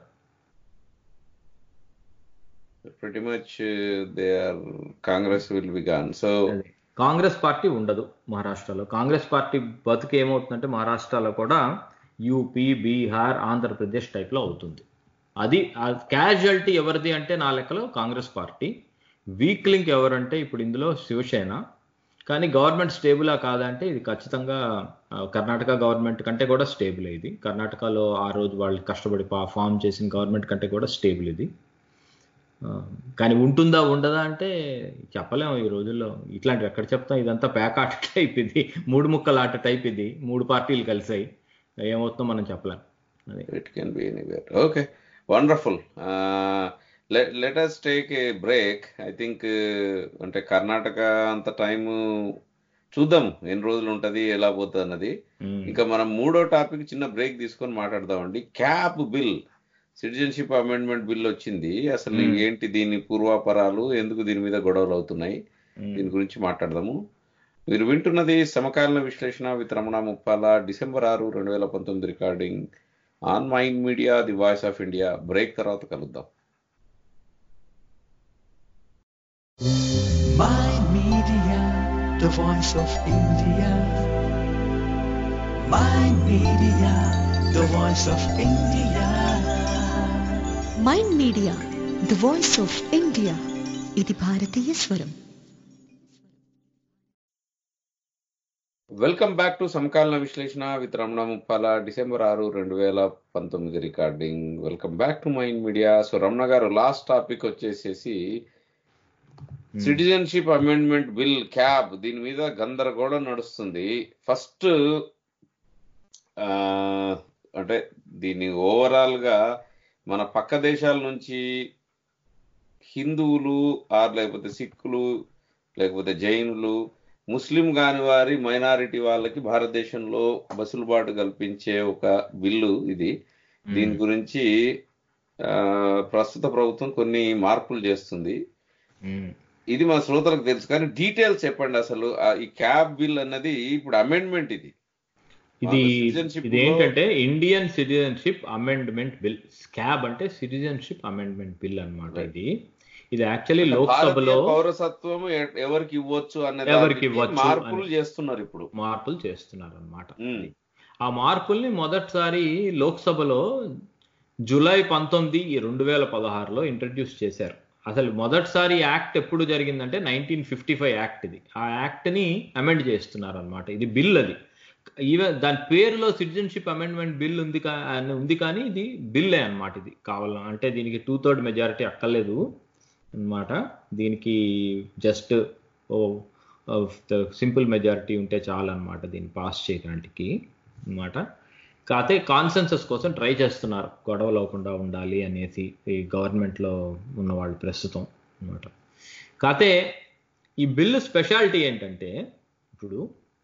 pretty much uh, they are Congress will be gone. So Congress party ఉండదు మహారాష్ట్రలో. కాంగ్రెస్ పార్టీ బతుకు ఏమవుతుందంటే మహారాష్ట్రలో కూడా యూపీ, బీహార్, ఆంధ్రప్రదేశ్ టైప్లో అవుతుంది. అది క్యాజువాలిటీ ఎవరిది అంటే నా లెక్కలో కాంగ్రెస్ పార్టీ. వీక్ లింక్ ఎవరంటే ఇప్పుడు ఇందులో శివసేన. కానీ గవర్నమెంట్ స్టేబులా కాదంటే ఇది ఖచ్చితంగా కర్ణాటక గవర్నమెంట్ కంటే కూడా స్టేబుల్. ఇది కర్ణాటకలో ఆ రోజు వాళ్ళు కష్టపడి ఫామ్ చేసిన గవర్నమెంట్ కంటే కూడా స్టేబుల్ ఇది. కానీ ఉంటుందా ఉండదా అంటే చెప్పలేము ఈ రోజుల్లో. ఇట్లాంటివి ఎక్కడ చెప్తాం? ఇదంతా ప్యాక్ ఆట టైప్, ఇది మూడు ముక్కల ఆట టైప్. ఇది మూడు పార్టీలు కలిసాయి, ఏమవుతుందో మనం చెప్పలేం. It can be anywhere. Okay, wonderful. Let us take a break. I think అంటే కర్ణాటక అంత టైం చూద్దాం ఎన్ని రోజులు ఉంటుంది, ఎలా పోతుంది అన్నది. ఇంకా మనం మూడో టాపిక్ చిన్న బ్రేక్ తీసుకొని మాట్లాడదామండి. CAB bill, citizenship amendment bill వచ్చింది. అసలు ఏంటి దీని పూర్వాపరాలు, ఎందుకు దీని మీద గొడవలు అవుతున్నాయి, దీని గురించి మాట్లాడదాము. మీరు వింటున్నది సమకాలీన విశ్లేషణ విత్ రమణ ముప్పాల, డిసెంబర్ ఆరు రెండు వేల పంతొమ్మిది recording. On Mind Media the voice of India. Break తర్వాత కలుద్దాం. Mind Media, the voice of India. Mind Media, the voice of India. Mind Media the voice of India. ఇది భారతీయ స్వరం. Welcome back to Samakaleena Vishleshana with Ramana Muppala. December ఆరు రెండు వేల పంతొమ్మిది recording. Welcome back to Mind Media. So Ramana garu, last topic వచ్చేసేసి సిటిజన్షిప్ అమెండ్మెంట్ బిల్ క్యాబ్. దీని మీద గందరగోళం నడుస్తుంది. ఫస్ట్ అంటే దీన్ని ఓవరాల్ గా మన పక్క దేశాల నుంచి హిందువులు ఆర్ లేకపోతే సిక్కులు లేకపోతే జైనులు ముస్లిం కాని వారి మైనారిటీ వాళ్ళకి భారతదేశంలో బసులుబాటు కల్పించే ఒక బిల్లు ఇది. దీని గురించి ప్రస్తుత ప్రభుత్వం కొన్ని మార్పులు చేస్తుంది. ఇది మన శ్రోతలకు తెలుసు, కానీ డీటెయిల్స్ చెప్పండి. అసలు ఈ క్యాబ్ బిల్ అన్నది ఇప్పుడు అమెండ్మెంట్. ఇది ఇది ఇది ఏంటంటే Indian citizenship amendment bill. CAB అంటే సిటిజన్షిప్ అమెండ్మెంట్ బిల్ అన్నమాట. ఇది ఇది యాక్చువల్లీ లోక్సభలో పౌరసత్వం ఎవరికి ఇవ్వచ్చు అన్నది ఎవరికి ఇవ్వచ్చు మార్పులు చేస్తున్నారు. ఇప్పుడు మార్పులు చేస్తున్నారు అన్నమాట. ఆ మార్పుల్ని మొదటిసారి లోక్సభలో జూలై పంతొమ్మిది రెండు వేల పదహారులో ఇంట్రడ్యూస్ చేశారు. అసలు మొదటిసారి యాక్ట్ ఎప్పుడు జరిగిందంటే నైన్టీన్ ఫిఫ్టీ ఫైవ్ యాక్ట్. ఇది ఆ యాక్ట్ ని అమెండ్ చేస్తున్నారు అనమాట. ఇది బిల్. అది ఈవెన్ దాని పేరులో సిటిజన్షిప్ అమెండ్మెంట్ బిల్ ఉంది ఉంది కానీ ఇది బిల్లే అనమాట. ఇది కావాల అంటే దీనికి టూ థర్డ్ మెజారిటీ అక్కర్లేదు అనమాట. దీనికి జస్ట్ సింపుల్ మెజారిటీ ఉంటే చాలు అనమాట దీన్ని పాస్ చేయడానికి అనమాట. కాకపోతే కాన్సెన్సస్ కోసం ట్రై చేస్తున్నారు, గొడవలు అవ్వకుండా ఉండాలి అనేసి ఈ గవర్నమెంట్లో ఉన్న వాళ్ళు ప్రస్తుతం అనమాట. కాకపోతే ఈ బిల్లు స్పెషాలిటీ ఏంటంటే ఇప్పుడు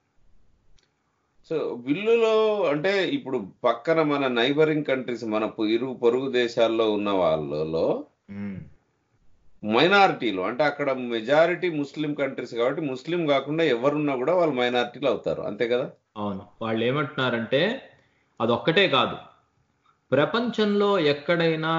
సో బిల్లులో అంటే ఇప్పుడు పక్కన మన నైబరింగ్ కంట్రీస్ మన ఇరుగు పొరుగు దేశాల్లో ఉన్న వాళ్ళలో మైనారిటీలు అంటే అక్కడ మెజారిటీ ముస్లిం కంట్రీస్ కాబట్టి ముస్లిం కాకుండా ఎవరున్నా కూడా వాళ్ళు మైనారిటీలు అవుతారు, అంతే కదా? అవును. వాళ్ళు ఏమంటున్నారంటే అదొక్కటే కాదు, ప్రపంచంలో ఎక్కడైనా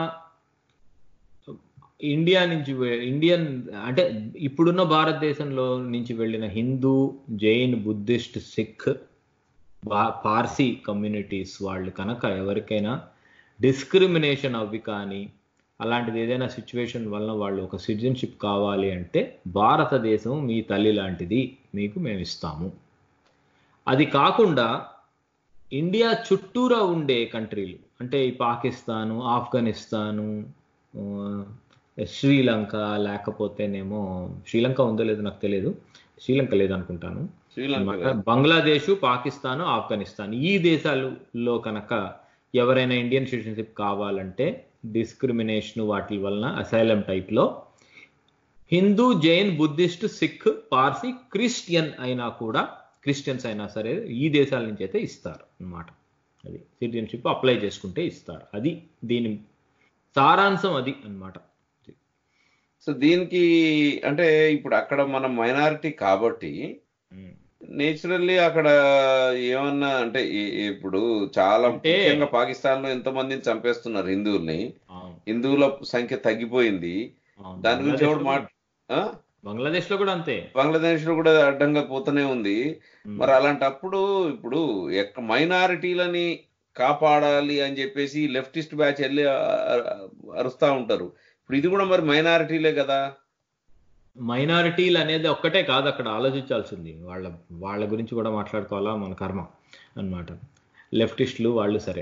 ఇండియా నుంచి ఇండియన్ అంటే ఇప్పుడున్న భారతదేశంలో నుంచి వెళ్ళిన హిందూ, జైన్, బుద్ధిస్ట్, సిక్, పార్సీ కమ్యూనిటీస్ వాళ్ళు కనుక ఎవరికైనా డిస్క్రిమినేషన్ అవి కానీ అలాంటిది ఏదైనా సిచ్యువేషన్ వలన వాళ్ళు ఒక సిటిజన్షిప్ కావాలి అంటే భారతదేశం మీ తల్లి లాంటిది, మీకు మేము ఇస్తాము. అది కాకుండా ఇండియా చుట్టూరా ఉండే కంట్రీలు అంటే ఈ పాకిస్తాను, ఆఫ్ఘనిస్తాను, శ్రీలంక, లేకపోతేనేమో శ్రీలంక ఉందో లేదో నాకు తెలియదు, శ్రీలంక లేదనుకుంటాను, బంగ్లాదేశ్, పాకిస్తాను, ఆఫ్ఘనిస్తాన్ ఈ దేశాలలో కనుక ఎవరైనా ఇండియన్ సిటిజన్షిప్ కావాలంటే డిస్క్రిమినేషన్ వాటి వలన అసైలం టైప్లో హిందూ, జైన్, బుద్ధిస్ట్, సిక్, పార్సీ, క్రిస్టియన్ అయినా కూడా క్రిస్టియన్స్ అయినా సరే ఈ దేశాల నుంచి అయితే ఇస్తారు అన్నమాట. అది సిటిజన్షిప్ అప్లై చేసుకుంటే ఇస్తారు. అది దీని సారాంశం అది అన్నమాట. సో దీనికి అంటే ఇప్పుడు అక్కడ మనం మైనారిటీ కాబట్టి నేచురల్లీ అక్కడ ఏమన్నా అంటే ఇప్పుడు చాలా ముఖ్యంగా పాకిస్తాన్ లో ఎంతో మందిని చంపేస్తున్నారు హిందువుల్ని, హిందువుల సంఖ్య తగ్గిపోయింది. దాని గురించి ఎవరు మాట బంగ్లాదేశ్ లో కూడా అంతే, బంగ్లాదేశ్ లో కూడా అడ్డంగా పోతూనే ఉంది. మరి అలాంటప్పుడు ఇప్పుడు మైనారిటీలని కాపాడాలి అని చెప్పేసి లెఫ్టిస్ట్ బ్యాచ్ వెళ్ళి అరుస్తా ఉంటారు. ఇప్పుడు ఇది కూడా మరి మైనారిటీలే కదా. మైనారిటీలు అనేది ఒక్కటే కాదు, అక్కడ ఆలోచించాల్సింది వాళ్ళ వాళ్ళ గురించి కూడా మాట్లాడుకోవాలా, మన కర్మ అన్నమాట. లెఫ్టిస్టులు వాళ్ళు సరే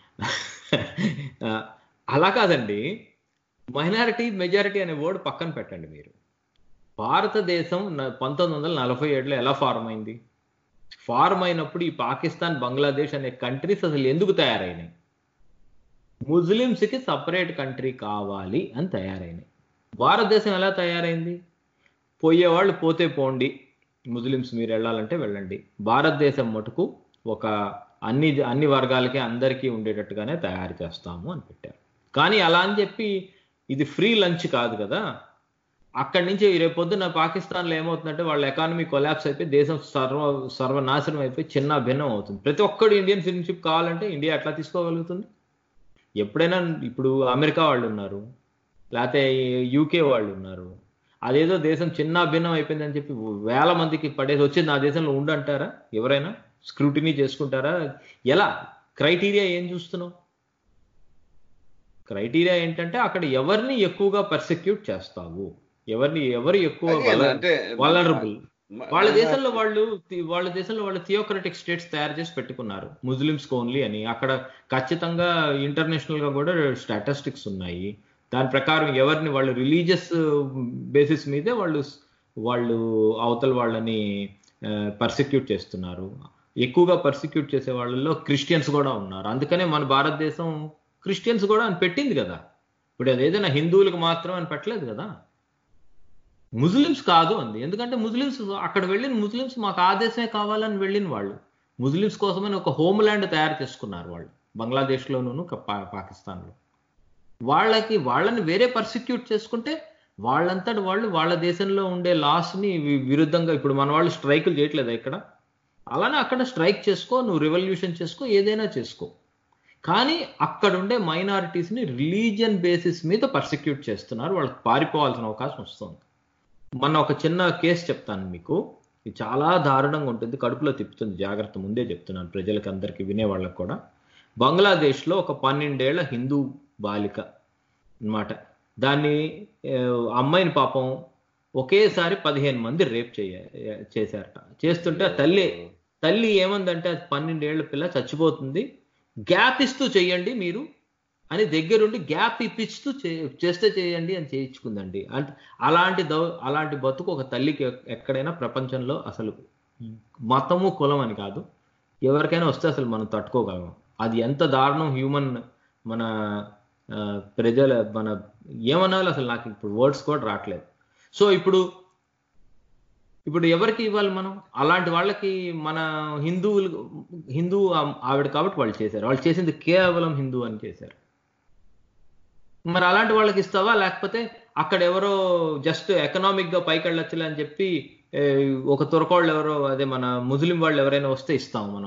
అలా కాదండి. మైనారిటీ మెజారిటీ అనే వర్డ్ పక్కన పెట్టండి మీరు. భారతదేశం పంతొమ్మిది వందల నలభై ఏడులో ఎలా ఫార్మ్ అయింది? ఫార్మ్ అయినప్పుడు ఈ పాకిస్తాన్, బంగ్లాదేశ్ అనే కంట్రీస్ అసలు ఎందుకు తయారైనాయి? ముస్లిమ్స్కి సపరేట్ కంట్రీ కావాలి అని తయారైనాయి. భారతదేశం ఎలా తయారైంది? పోయేవాళ్ళు పోతే పోండి, ముస్లిమ్స్ మీరు వెళ్ళాలంటే వెళ్ళండి, భారతదేశం మటుకు ఒక అన్ని అన్ని వర్గాలకి అందరికీ ఉండేటట్టుగానే తయారు చేస్తాము అని పెట్టారు. కానీ అలా అని చెప్పి ఇది ఫ్రీ లంచ్ కాదు కదా. అక్కడి నుంచి రేపు పొద్దున్న పాకిస్తాన్లో ఏమవుతుందంటే వాళ్ళ ఎకానమీ కొలాప్స్ అయిపోయి దేశం సర్వ సర్వనాశనం అయిపోయి చిన్న భిన్నం అవుతుంది. ప్రతి ఒక్కడు ఇండియన్ సిటిజన్షిప్ కావాలంటే ఇండియా ఎట్లా తీసుకోగలుగుతుంది? ఎప్పుడైనా ఇప్పుడు అమెరికా వాళ్ళు ఉన్నారు, లేకపోతే యూకే వాళ్ళు ఉన్నారు, అదేదో దేశం చిన్న భిన్నం అయిపోయిందని చెప్పి వేల మందికి పడేసి వచ్చి నా దేశంలో ఉండంటారా? ఎవరైనా స్క్రూటినీ చేసుకుంటారా? ఎలా? క్రైటీరియా ఏం చూస్తున్నావు? క్రైటీరియా ఏంటంటే అక్కడ ఎవరిని ఎక్కువగా పర్సిక్యూట్ చేస్తావు, ఎవరిని ఎవరు ఎక్కువ వలనరబుల్. వాళ్ళ దేశంలో వాళ్ళు వాళ్ళ దేశంలో వాళ్ళు థియోక్రటిక్ స్టేట్స్ తయారు చేసి పెట్టుకున్నారు, ముస్లిమ్స్ ఓన్లీ అని. అక్కడ ఖచ్చితంగా ఇంటర్నేషనల్ గా కూడా స్టాటిస్టిక్స్ ఉన్నాయి. దాని ప్రకారం ఎవరిని వాళ్ళు రిలీజియస్ బేసిస్ మీదే వాళ్ళు వాళ్ళు అవతల వాళ్ళని పర్సిక్యూట్ చేస్తున్నారు. ఎక్కువగా పర్సిక్యూట్ చేసే వాళ్ళలో క్రిస్టియన్స్ కూడా ఉన్నారు. అందుకనే మన భారతదేశం క్రిస్టియన్స్ కూడా అని పెట్టింది కదా. ఇప్పుడు అది ఏదైనా హిందువులకు మాత్రం అని పెట్టలేదు కదా, ముస్లిమ్స్ కాదు అంది. ఎందుకంటే ముస్లిమ్స్ అక్కడ వెళ్ళిన ముస్లిమ్స్ మాకు ఆ దేశమే కావాలని వెళ్ళిన వాళ్ళు ముస్లిమ్స్ కోసమని ఒక హోమ్ ల్యాండ్ తయారు చేసుకున్నారు వాళ్ళు, బంగ్లాదేశ్లోనూ పాకిస్తాన్లో. వాళ్ళకి వాళ్ళని వేరే పర్సిక్యూట్ చేసుకుంటే వాళ్ళంతటి వాళ్ళు వాళ్ళ దేశంలో ఉండే లాస్ని విరుద్ధంగా, ఇప్పుడు మన వాళ్ళు స్ట్రైకులు చేయట్లేదా ఇక్కడ? అలానే అక్కడ స్ట్రైక్ చేసుకో, నువ్వు రెవల్యూషన్ చేసుకో, ఏదైనా చేసుకో. కానీ అక్కడ ఉండే మైనారిటీస్ని రిలీజియన్ బేసిస్ మీద పర్సిక్యూట్ చేస్తున్నారు, వాళ్ళకి పారిపోవాల్సిన అవకాశం వస్తుంది. మొన్న ఒక చిన్న కేసు చెప్తాను మీకు, ఇది చాలా దారుణంగా ఉంటుంది, కడుపులో తిప్పుతుంది, జాగ్రత్త, ముందే చెప్తున్నాను ప్రజలకు అందరికీ, వినేవాళ్ళకి కూడా. బంగ్లాదేశ్లో ఒక పన్నెండేళ్ల హిందూ బాలిక అన్నమాట, దాన్ని అమ్మాయిని పాపం ఒకేసారి పదిహేను మంది రేప్ చేయ చేశారట. చేస్తుంటే తల్లి తల్లి ఏమందంటే అది పన్నెండేళ్ల పిల్ల చచ్చిపోతుంది, గ్యాప్ ఇస్తూ చెయ్యండి మీరు అని దగ్గరుండి గ్యాప్ ఇప్పిస్తూ చేస్తే చేయండి అని చేయించుకుందండి. అంటే అలాంటి దౌ అలాంటి బతుకు ఒక తల్లికి ఎక్కడైనా ప్రపంచంలో అసలు మతము కులం అని కాదు, ఎవరికైనా వస్తే అసలు మనం తట్టుకోగలం. అది ఎంత దారుణం, హ్యూమన్ మన ప్రజల మన ఏమనాలి అసలు, నాకు ఇప్పుడు వర్డ్స్ కూడా రావట్లేదు. సో ఇప్పుడు ఇప్పుడు ఎవరికి ఇవ్వాలి మనం? అలాంటి వాళ్ళకి మన హిందువులు హిందూ ఆవిడ కాబట్టి వాళ్ళు చేశారు, వాళ్ళు చేసింది కేవలం హిందూ అని చేశారు. మరి అలాంటి వాళ్ళకి ఇస్తావా? లేకపోతే అక్కడ ఎవరో జస్ట్ ఎకనామిక్ గా పైకి వెళ్ళొచ్చులే అని చెప్పి ఒక తురకోళ్ళు ఎవరో, అదే మన ముస్లిం వాళ్ళు ఎవరైనా వస్తే ఇస్తాము మనం?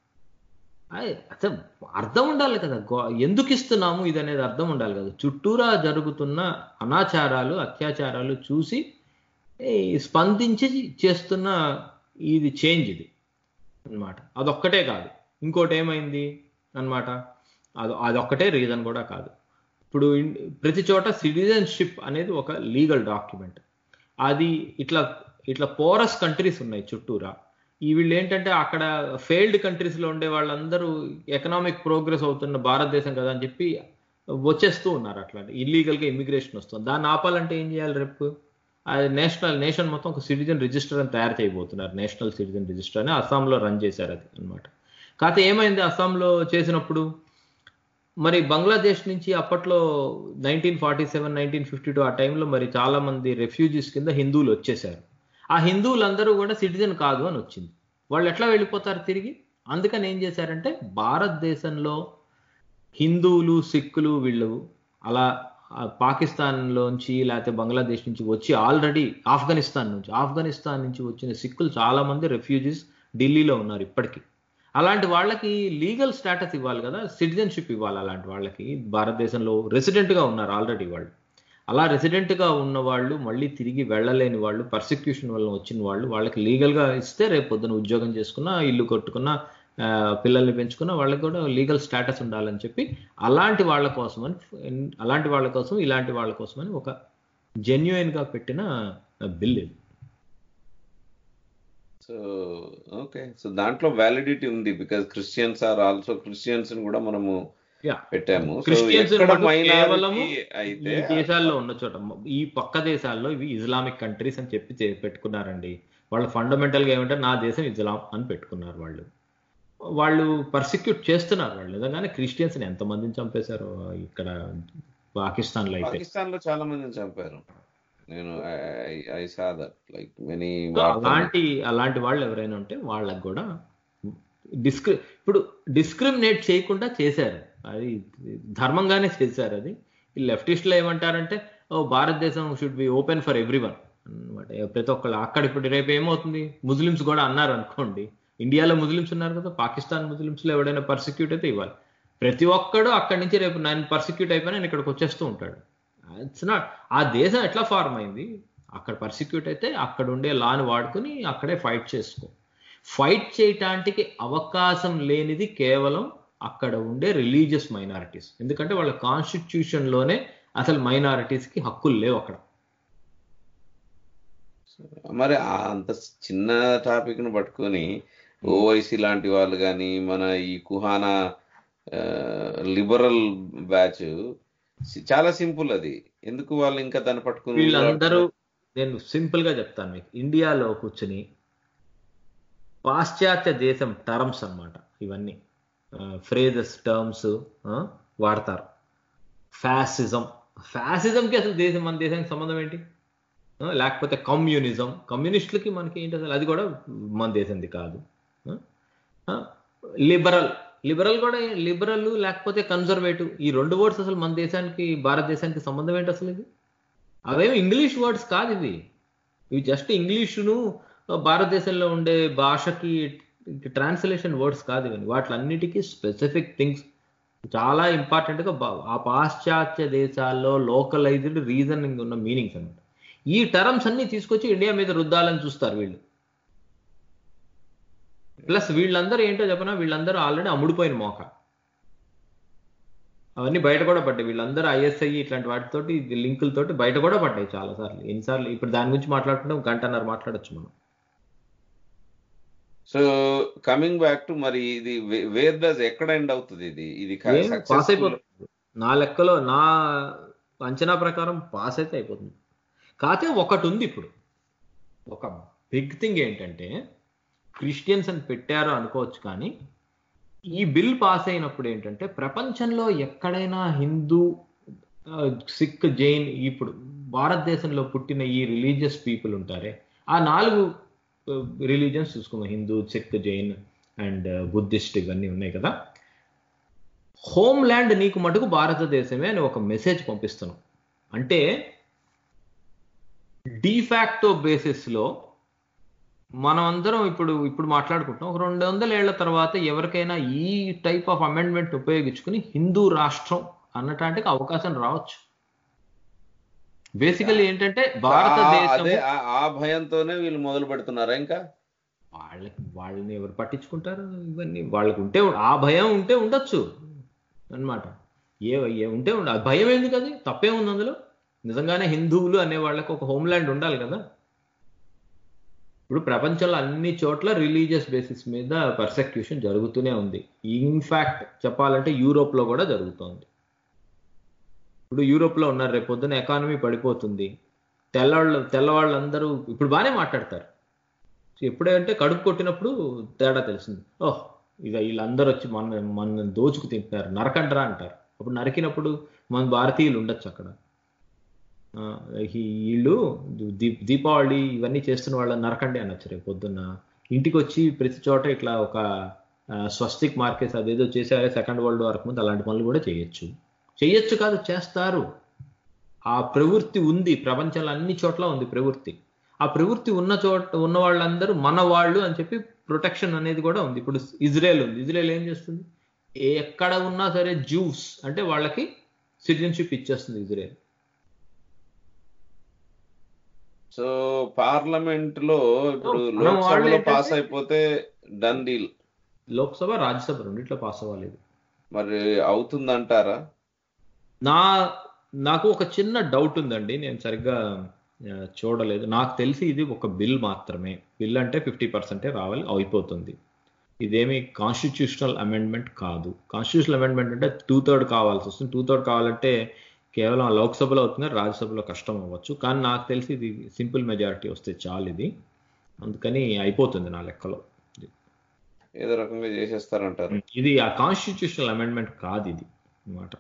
అసలు అర్థం ఉండాలి కదా, ఎందుకు ఇస్తున్నాము ఇది అనేది అర్థం ఉండాలి కదా. చుట్టూరా జరుగుతున్న అనాచారాలు అత్యాచారాలు చూసి స్పందించి చేస్తున్న ఇది చేంజ్ ఇది అన్నమాట. అదొక్కటే కాదు, ఇంకోటి ఏమైంది అన్నమాట, అది అదొక్కటే రీజన్ కూడా కాదు. ఇప్పుడు ప్రతి చోట సిటిజన్షిప్ అనేది ఒక లీగల్ డాక్యుమెంట్. అది ఇట్లా ఇట్లా పోరస్ కంట్రీస్ ఉన్నాయి చుట్టూరా. ఈ వీళ్ళు ఏంటంటే అక్కడ ఫెయిల్డ్ కంట్రీస్లో ఉండే వాళ్ళందరూ ఎకనామిక్ ప్రోగ్రెస్ అవుతున్న భారతదేశం కదా అని చెప్పి వచ్చేస్తూ ఉన్నారు. అట్లాంటి ఇల్లీగల్గా ఇమిగ్రేషన్ వస్తుంది. దాన్ని ఆపాలంటే ఏం చేయాలి? రేపు అది నేషనల్ నేషన్ మొత్తం ఒక సిటిజన్ రిజిస్టర్ అని తయారు చేయబోతున్నారు. నేషనల్ సిటిజన్ రిజిస్టర్ అని అస్సాంలో రన్ చేశారు అది అనమాట. కాకపోతే ఏమైంది అస్సాంలో చేసినప్పుడు, మరి బంగ్లాదేశ్ నుంచి అప్పట్లో nineteen forty seven nineteen fifty two ఆ టైంలో మరి చాలా మంది రెఫ్యూజీస్ కింద హిందువులు వచ్చేసారు. ఆ హిందువులందరూ కూడా సిటిజన్ కాదు అని వచ్చింది. వాళ్ళు ఎట్లా వెళ్ళిపోతారు తిరిగి? అందుకని ఏం చేశారంటే భారతదేశంలో హిందువులు సిక్కులు వీళ్ళు అలా పాకిస్తాన్లోంచి లేకపోతే బంగ్లాదేశ్ నుంచి వచ్చి ఆల్రెడీ ఆఫ్ఘనిస్తాన్ నుంచి ఆఫ్ఘనిస్తాన్ నుంచి వచ్చిన సిక్కులు చాలా మంది రెఫ్యూజీస్ ఢిల్లీలో ఉన్నారు ఇప్పటికీ. అలాంటి వాళ్ళకి లీగల్ స్టేటస్ ఇవ్వాలి కదా, సిటిజన్షిప్ ఇవ్వాలి. అలాంటి వాళ్ళకి భారతదేశంలో రెసిడెంట్గా ఉన్నారు ఆల్రెడీ వాళ్ళు. అలా రెసిడెంట్గా ఉన్న వాళ్ళు మళ్ళీ తిరిగి వెళ్ళలేని వాళ్ళు, పర్సిక్యూషన్ వల్ల వచ్చిన వాళ్ళు, వాళ్ళకి లీగల్గా ఇస్తే రేపు పొద్దున ఉద్యోగం చేసుకున్నా, ఇల్లు కట్టుకున్న, పిల్లల్ని పెంచుకున్న వాళ్ళకి కూడా లీగల్ స్టేటస్ ఉండాలని చెప్పి అలాంటి వాళ్ళ కోసమని అలాంటి వాళ్ళ కోసం ఇలాంటి వాళ్ళ కోసమని ఒక జెన్యుయిన్గా పెట్టిన బిల్ ఇది. సో ఓకే, సో దాంట్లో వ్యాలిడిటీ ఉంది, because Christians are also Christians కూడా మనము పెట్టాము. క్రిస్టియన్స్ అయితే దేశాల్లో ఉన్న చోట, ఈ పక్క దేశాల్లో ఇవి ఇస్లామిక్ కంట్రీస్ అని చెప్పి పెట్టుకున్నారండి. వాళ్ళు ఫండమెంటల్ గా ఏమంటారు, నా దేశం ఇస్లాం అని పెట్టుకున్నారు. వాళ్ళు వాళ్ళు పర్సిక్యూట్ చేస్తున్నారు. వాళ్ళు నిజంగానే క్రిస్టియన్స్ ని ఎంతమందిని చంపేశారు ఇక్కడ పాకిస్తాన్ లో. అయితే పాకిస్తాన్ లో చాలా మందిని చంపారు. నేను I saw that like many. అలాంటి అలాంటి వాళ్ళు ఎవరైనా ఉంటే వాళ్ళకి కూడా డిస్క్రి ఇప్పుడు డిస్క్రిమినేట్ చేయకుండా చేశారు, అది ధర్మంగానే చేశారు. అది ఈ లెఫ్టిస్టులు ఏమంటారంటే, ఓ భారతదేశం should be open for every one అనమాట, ప్రతి ఒక్కళ్ళు. అక్కడ ఇప్పుడు రేపు ఏమవుతుంది, ముస్లిమ్స్ కూడా అన్నారు అనుకోండి, ఇండియాలో ముస్లిమ్స్ ఉన్నారు కదా, పాకిస్తాన్ ముస్లిమ్స్లో ఎవడైనా పర్సిక్యూట్ అయితే ఇవ్వాలి. ప్రతి ఒక్కడు అక్కడి నుంచి రేపు నేను పర్సిక్యూట్ అయిపోయినా నేను ఇక్కడికి వచ్చేస్తూ ఉంటాడు. ఇట్స్ నాట్, ఆ దేశం ఎట్లా ఫార్మ్ అయింది, అక్కడ పర్సిక్యూట్ అయితే అక్కడ ఉండే లాని వాడుకుని అక్కడే ఫైట్ చేసుకో. ఫైట్ చేయటానికి అవకాశం లేనిది కేవలం అక్కడ ఉండే రిలీజియస్ మైనారిటీస్. ఎందుకంటే వాళ్ళ కాన్స్టిట్యూషన్లోనే అసలు మైనారిటీస్కి హక్కులు లేవు అక్కడ. మరి అంత చిన్న టాపిక్ ను పట్టుకొని ఓవైసీ లాంటి వాళ్ళు కానీ మన ఈ కుహానా లిబరల్ బ్యాచ్ చాలా సింపుల్. అది ఎందుకు వాళ్ళు ఇంకా దాన్ని పట్టుకుని వీళ్ళందరూ, నేను సింపుల్ గా చెప్తాను మీకు, ఇండియాలో కూర్చుని పాశ్చాత్య దేశం టర్మ్స్ అన్నమాట ఇవన్నీ, ఫ్రేజెస్ టర్మ్స్ వాడతారు. ఫ్యాసిజం, ఫ్యాసిజంకి అసలు దేశం మన దేశానికి సంబంధం ఏంటి? లేకపోతే కమ్యూనిజం, కమ్యూనిస్టులకి మనకి ఏంటి అసలు, అది కూడా మన దేశంది కాదు. లిబరల్, లిబరల్ కూడా లిబరల్ లేకపోతే కన్జర్వేటివ్, ఈ రెండు వర్డ్స్ అసలు మన దేశానికి భారతదేశానికి సంబంధం ఏంటి అసలు? ఇది అవేమి ఇంగ్లీష్ వర్డ్స్ కాదు, ఇవి ఇవి జస్ట్ ఇంగ్లీషును భారతదేశంలో ఉండే భాషకి ట్రాన్స్లేషన్ వర్డ్స్ కాదు ఇవన్నీ. వాటిలన్నిటికీ స్పెసిఫిక్ థింగ్స్ చాలా ఇంపార్టెంట్గా ఆ పాశ్చాత్య దేశాల్లో లోకలైజ్డ్ రీజనింగ్ ఉన్న మీనింగ్స్ అన్నమాట. ఈ టర్మ్స్ అన్ని తీసుకొచ్చి ఇండియా మీద రుద్దాలని చూస్తారు వీళ్ళు. ప్లస్ వీళ్ళందరూ ఏంటో చెప్పనా, వీళ్ళందరూ ఆల్రెడీ అమ్ముడిపోయిన మోక. అవన్నీ బయట కూడా పడ్డాయి. వీళ్ళందరూ ఐఎస్ఐ ఇట్లాంటి వాటితోటి లింకులతోటి బయట కూడా పడ్డాయి చాలాసార్లు. ఎన్నిసార్లు ఇప్పుడు దాని గురించి మాట్లాడుకుంటే గంటన్నర మాట్లాడచ్చు మనం. సో కమింగ్ బ్యాక్ టు, మరి ఇది వేర్ డస్ ఎక్కడ ఎండ్ అవుతుంది? ఇది ఇది పాస్ అయిపోతుంది నా లెక్కలో, నా అంచనా ప్రకారం పాస్ అయితే అయిపోతుంది. కాకపోతే ఒకటి ఉంది ఇప్పుడు, ఒక బిగ్ థింగ్ ఏంటంటే, క్రిస్టియన్స్ అని పెట్టారో అనుకోవచ్చు కానీ ఈ బిల్ పాస్ అయినప్పుడు ఏంటంటే ప్రపంచంలో ఎక్కడైనా హిందూ, సిక్, జైన్, ఇప్పుడు భారతదేశంలో పుట్టిన ఈ రిలీజియస్ పీపుల్ ఉంటారే, ఆ నాలుగు రిలీజియన్స్ చూసుకుందాం, హిందూ, సిక్, జైన్ అండ్ బుద్ధిస్ట్, ఇవన్నీ ఉన్నాయి కదా. హోమ్ ల్యాండ్ నీకు మటుకు భారతదేశమే అని ఒక మెసేజ్ పంపిస్తున్నాం. అంటే డిఫాక్టో బేసిస్లో మనం అందరం ఇప్పుడు ఇప్పుడు మాట్లాడుకుంటాం, ఒక రెండు వందల ఏళ్ల తర్వాత ఎవరికైనా ఈ టైప్ ఆఫ్ అమెండ్మెంట్ ఉపయోగించుకుని హిందూ రాష్ట్రం అనటానికి అవకాశం రావచ్చు. బేసికలీ ఏంటంటే భారతదేశం, ఆ భయంతోనే వీళ్ళు మొదలు పెడుతున్నారా? ఇంకా వాళ్ళకి వాళ్ళని ఎవరు పట్టించుకుంటారు? ఇవన్నీ వాళ్ళకి ఉంటే, ఆ భయం ఉంటే ఉండొచ్చు అన్నమాట. ఏ ఉంటే ఉండ, భయం ఎందుకు? అది తప్పే ఉంది అందులో. నిజంగానే హిందువులు అనే వాళ్ళకి ఒక హోమ్ల్యాండ్ ఉండాలి కదా. ఇప్పుడు ప్రపంచంలో అన్ని చోట్ల రిలీజియస్ బేసిస్ మీద పర్సెక్యూషన్ జరుగుతూనే ఉంది. ఇన్ఫ్యాక్ట్ చెప్పాలంటే యూరోప్లో కూడా జరుగుతోంది. ఇప్పుడు యూరోప్లో ఉన్నారు, రేపు పొద్దున ఎకానమీ పడిపోతుంది, తెల్లవాళ్ళు తెల్లవాళ్ళందరూ ఇప్పుడు బాగానే మాట్లాడతారు. ఎప్పుడంటే కడుపు కొట్టినప్పుడు తేడా తెలిసింది. ఓహ్ ఇక వీళ్ళందరూ వచ్చి మన మన దోచుకు తింటున్నారు, నరకంటరా అంటారు. అప్పుడు నరికినప్పుడు మన భారతీయులు ఉండొచ్చు అక్కడ. వీళ్ళు దీ దీపావళి ఇవన్నీ చేస్తున్న వాళ్ళ నరకండి అనొచ్చు. రేపు పొద్దున్న ఇంటికి వచ్చి ప్రతి చోట ఇట్లా ఒక స్వస్తిక్ మార్కెట్స్ అదేదో చేసారే సెకండ్ వరల్డ్ వార్ ముందు, అలాంటి పనులు కూడా చేయొచ్చు. చెయ్యొచ్చు కాదు, చేస్తారు. ఆ ప్రవృత్తి ఉంది ప్రపంచంలో అన్ని చోట్ల ఉంది ప్రవృత్తి. ఆ ప్రవృత్తి ఉన్న చోట ఉన్న వాళ్ళందరూ మన వాళ్ళు అని చెప్పి ప్రొటెక్షన్ అనేది కూడా ఉంది. ఇప్పుడు ఇజ్రాయెల్ ఉంది, ఇజ్రాయెల్ ఏం చేస్తుంది? ఎక్కడ ఉన్నా సరే జ్యూస్ అంటే వాళ్ళకి సిటిజన్షిప్ ఇచ్చేస్తుంది ఇజ్రాయెల్. సో పార్లమెంట్ లో ఇప్పుడు లోక్సభలో పాస్ అయిపోతే డన్ డీల్. లోక్సభ, రాజ్యసభ రెండిట్లో పాస్ అవ్వలేదు. మరి అవుతుందంటారా? నా నాకు ఒక చిన్న డౌట్ ఉందండి, నేను సరిగ్గా చూడలేదు. నాకు తెలిసి ఇది ఒక బిల్ మాత్రమే. బిల్ అంటే ఫిఫ్టీ పర్సెంటే రావాలి, అయిపోతుంది. ఇదేమి కాన్స్టిట్యూషనల్ అమెండ్మెంట్ కాదు. కాన్స్టిట్యూషనల్ అమెండ్మెంట్ అంటే టూ థర్డ్ కావాల్సి వస్తుంది. టూ థర్డ్ కావాలంటే కేవలం లోక్సభలో అవుతుంది, రాజ్యసభలో కష్టం అవ్వచ్చు. కానీ నాకు తెలిసి ఇది సింపుల్ మెజారిటీ వస్తే చాలు ఇది, అందుకని అయిపోతుంది నా లెక్కలో. ఏదో రకంగా చేసేస్తారంటారు. ఇది ఆ కాన్స్టిట్యూషనల్ అమెండ్మెంట్ కాదు ఇది అన్నమాట.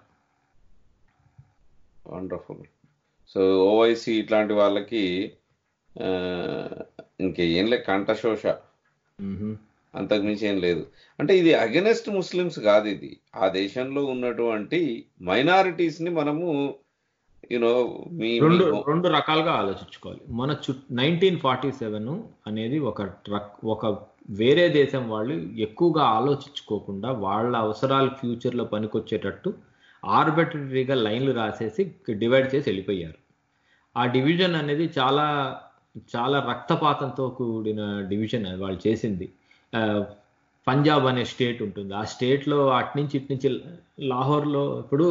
వండర్ఫుల్. సో ఓవైసీ ఇట్లాంటి వాళ్ళకి ఇంకేం లే, కంఠశోష, అంతకుమించి ఏం లేదు. అంటే ఇది అగెనెస్ట్ ముస్లిమ్స్ కాదు, ఇది ఆ దేశంలో ఉన్నటువంటి మైనారిటీస్ ని మనము యూనో రెండు రెండు రకాలుగా ఆలోచించుకోవాలి. మన చు నైన్టీన్ ఫార్టీ సెవెన్ అనేది ఒక ట్రక్ ఒక వేరే దేశం వాళ్ళు ఎక్కువగా ఆలోచించుకోకుండా వాళ్ళ అవసరాలు ఫ్యూచర్లో పనికొచ్చేటట్టు ఆర్బిటరీగా లైన్లు రాసేసి డివైడ్ చేసి వెళ్ళిపోయారు. ఆ డివిజన్ అనేది చాలా చాలా రక్తపాతంతో కూడిన డివిజన్ వాళ్ళు చేసింది. పంజాబ్ అనే స్టేట్ ఉంటుంది, ఆ స్టేట్లో అటు నుంచి ఇటు నుంచి లాహోర్లో ఇప్పుడు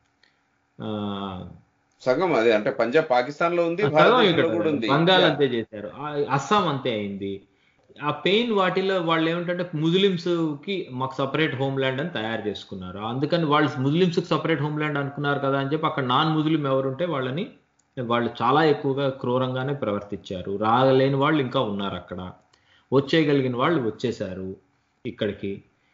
సగం అదే అంటే పంజాబ్ పాకిస్తాన్ లో ఉంది, బంగాల్ అంతే చేశారు, అస్సాం అంతే అయింది. ఆ పెయిన్ వాటిలో వాళ్ళు ఏమిటంటే ముస్లిమ్స్ కి మాకు సపరేట్ హోమ్ ల్యాండ్ అని తయారు చేసుకున్నారు. అందుకని వాళ్ళు ముస్లిమ్స్ కి సపరేట్ హోమ్ ల్యాండ్ అనుకున్నారు కదా అని చెప్పి అక్కడ నాన్ ముస్లిం ఎవరుంటే వాళ్ళని వాళ్ళు చాలా ఎక్కువగా క్రూరంగానే ప్రవర్తించారు. రాగలేని వాళ్ళు ఇంకా ఉన్నారు అక్కడ, వచ్చేయగలిగిన వాళ్ళు వచ్చేసారు ఇక్కడికి.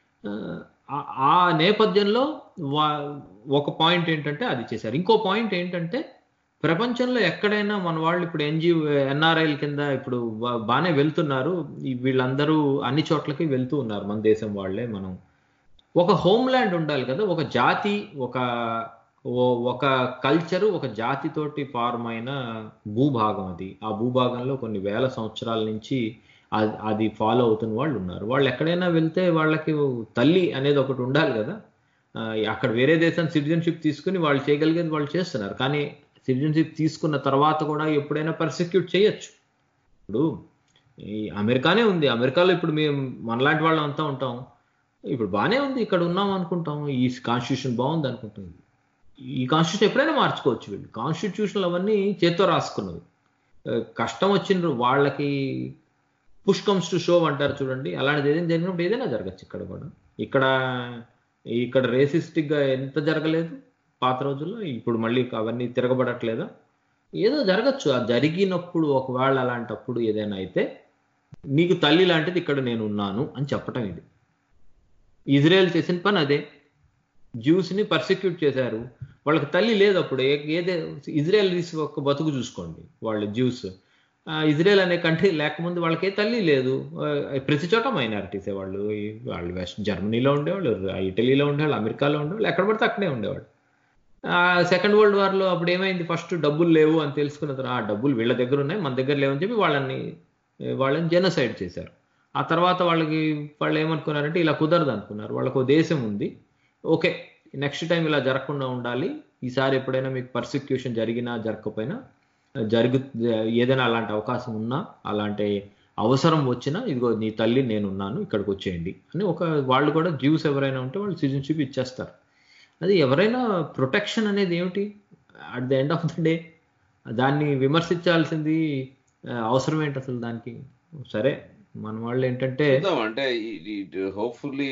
ఆ నేపథ్యంలో వా ఒక పాయింట్ ఏంటంటే అది చేశారు. ఇంకో పాయింట్ ఏంటంటే ప్రపంచంలో ఎక్కడైనా మన వాళ్ళు ఇప్పుడు ఎన్జిఓ ఎన్ఆర్ఐల కింద ఇప్పుడు బాగానే వెళ్తున్నారు, వీళ్ళందరూ అన్ని చోట్లకి వెళ్తూ ఉన్నారు మన దేశం వాళ్ళే. మనం ఒక హోమ్ ల్యాండ్ ఉండాలి కదా, ఒక జాతి, ఒక ఒక కల్చరు, ఒక జాతితోటి ఫార్మ్ అయిన భూభాగం అది. ఆ భూభాగంలో కొన్ని వేల సంవత్సరాల నుంచి అది ఫాలో అవుతున్న వాళ్ళు ఉన్నారు. వాళ్ళు ఎక్కడైనా వెళ్తే వాళ్ళకి తల్లి అనేది ఒకటి ఉండాలి కదా. అక్కడ వేరే దేశం సిటిజన్షిప్ తీసుకుని వాళ్ళు చేయగలిగేది వాళ్ళు చేస్తున్నారు, కానీ సిటిజన్షిప్ తీసుకున్న తర్వాత కూడా ఎప్పుడైనా పర్సిక్యూట్ చేయొచ్చు. ఇప్పుడు ఈ అమెరికానే ఉంది, అమెరికాలో ఇప్పుడు మేము మనలాంటి వాళ్ళం అంతా ఉంటాం, ఇప్పుడు బాగానే ఉంది, ఇక్కడ ఉన్నాం అనుకుంటాం, ఈ కాన్స్టిట్యూషన్ బాగుంది అనుకుంటాం. ఈ కాన్స్టిట్యూషన్ ఎప్పుడైనా మార్చుకోవచ్చు. వీళ్ళు కాన్స్టిట్యూషన్లు అవన్నీ చేత్తో రాసుకున్నవి. కష్టం వచ్చిన వాళ్ళకి పుష్ కమ్స్ టు షో అంటారు చూడండి, అలాంటిది ఏదైనా జరిగినప్పుడు ఏదైనా జరగచ్చు ఇక్కడ కూడా. ఇక్కడ ఇక్కడ రేసిస్టిక్గా ఎంత జరగలేదు పాత రోజుల్లో, ఇప్పుడు మళ్ళీ అవన్నీ తిరగబడట్లేదా? ఏదో జరగచ్చు. ఆ జరిగినప్పుడు ఒకవేళ అలాంటప్పుడు ఏదైనా అయితే నీకు తల్లి లాంటిది ఇక్కడ నేను ఉన్నాను అని చెప్పటం. ఇది ఇజ్రాయెల్ చేసిన పని అదే. జ్యూస్ని పర్సిక్యూట్ చేశారు, వాళ్ళకి తల్లి లేదు అప్పుడు. ఏదే ఇజ్రాయెల్ తీసి ఒక బతుకు చూసుకోండి, వాళ్ళు జ్యూస్ ఇజ్రాయెల్ అనే కంట్రీ లేకముందు వాళ్ళకి ఏ తల్లి లేదు. ప్రతి చోట మైనారిటీసే వాళ్ళు. వాళ్ళు వెస్ట్ జర్మనీలో ఉండేవాళ్ళు, ఇటలీలో ఉండేవాళ్ళు, అమెరికాలో ఉండేవాళ్ళు, ఎక్కడ పడితే అక్కడే ఉండేవాళ్ళు. సెకండ్ వరల్డ్ వార్లో అప్పుడు ఏమైంది, ఫస్ట్ డబ్బులు లేవు అని తెలుసుకున్న తర్వాత ఆ డబ్బులు వీళ్ళ దగ్గర ఉన్నాయి మన దగ్గర లేవని చెప్పి వాళ్ళని వాళ్ళని జెనోసైడ్ చేశారు. ఆ తర్వాత వాళ్ళకి వాళ్ళు ఏమనుకున్నారంటే ఇలా కుదరదు అనుకున్నారు. వాళ్ళకు ఒక దేశం ఉంది, ఓకే నెక్స్ట్ టైం ఇలా జరగకుండా ఉండాలి, ఈసారి ఎప్పుడైనా మీకు పర్సిక్యూషన్ జరిగినా జరగకపోయినా జరుగు ఏదైనా అలాంటి అవకాశం ఉన్నా అలాంటి అవసరం వచ్చినా ఇదిగో నీ తల్లి నేనున్నాను ఇక్కడికి వచ్చేయండి అని ఒక వాళ్ళు కూడా జ్యూస్ ఎవరైనా ఉంటే వాళ్ళు సిటిజన్షిప్ ఇచ్చేస్తారు. అది ఎవరైనా ప్రొటెక్షన్ అనేది ఏమిటి at the end of the day దాన్ని విమర్శించాల్సింది అవసరం ఏంటి అసలు దానికి? సరే మన వాళ్ళు ఏంటంటే అంటే హోప్ఫుల్లీ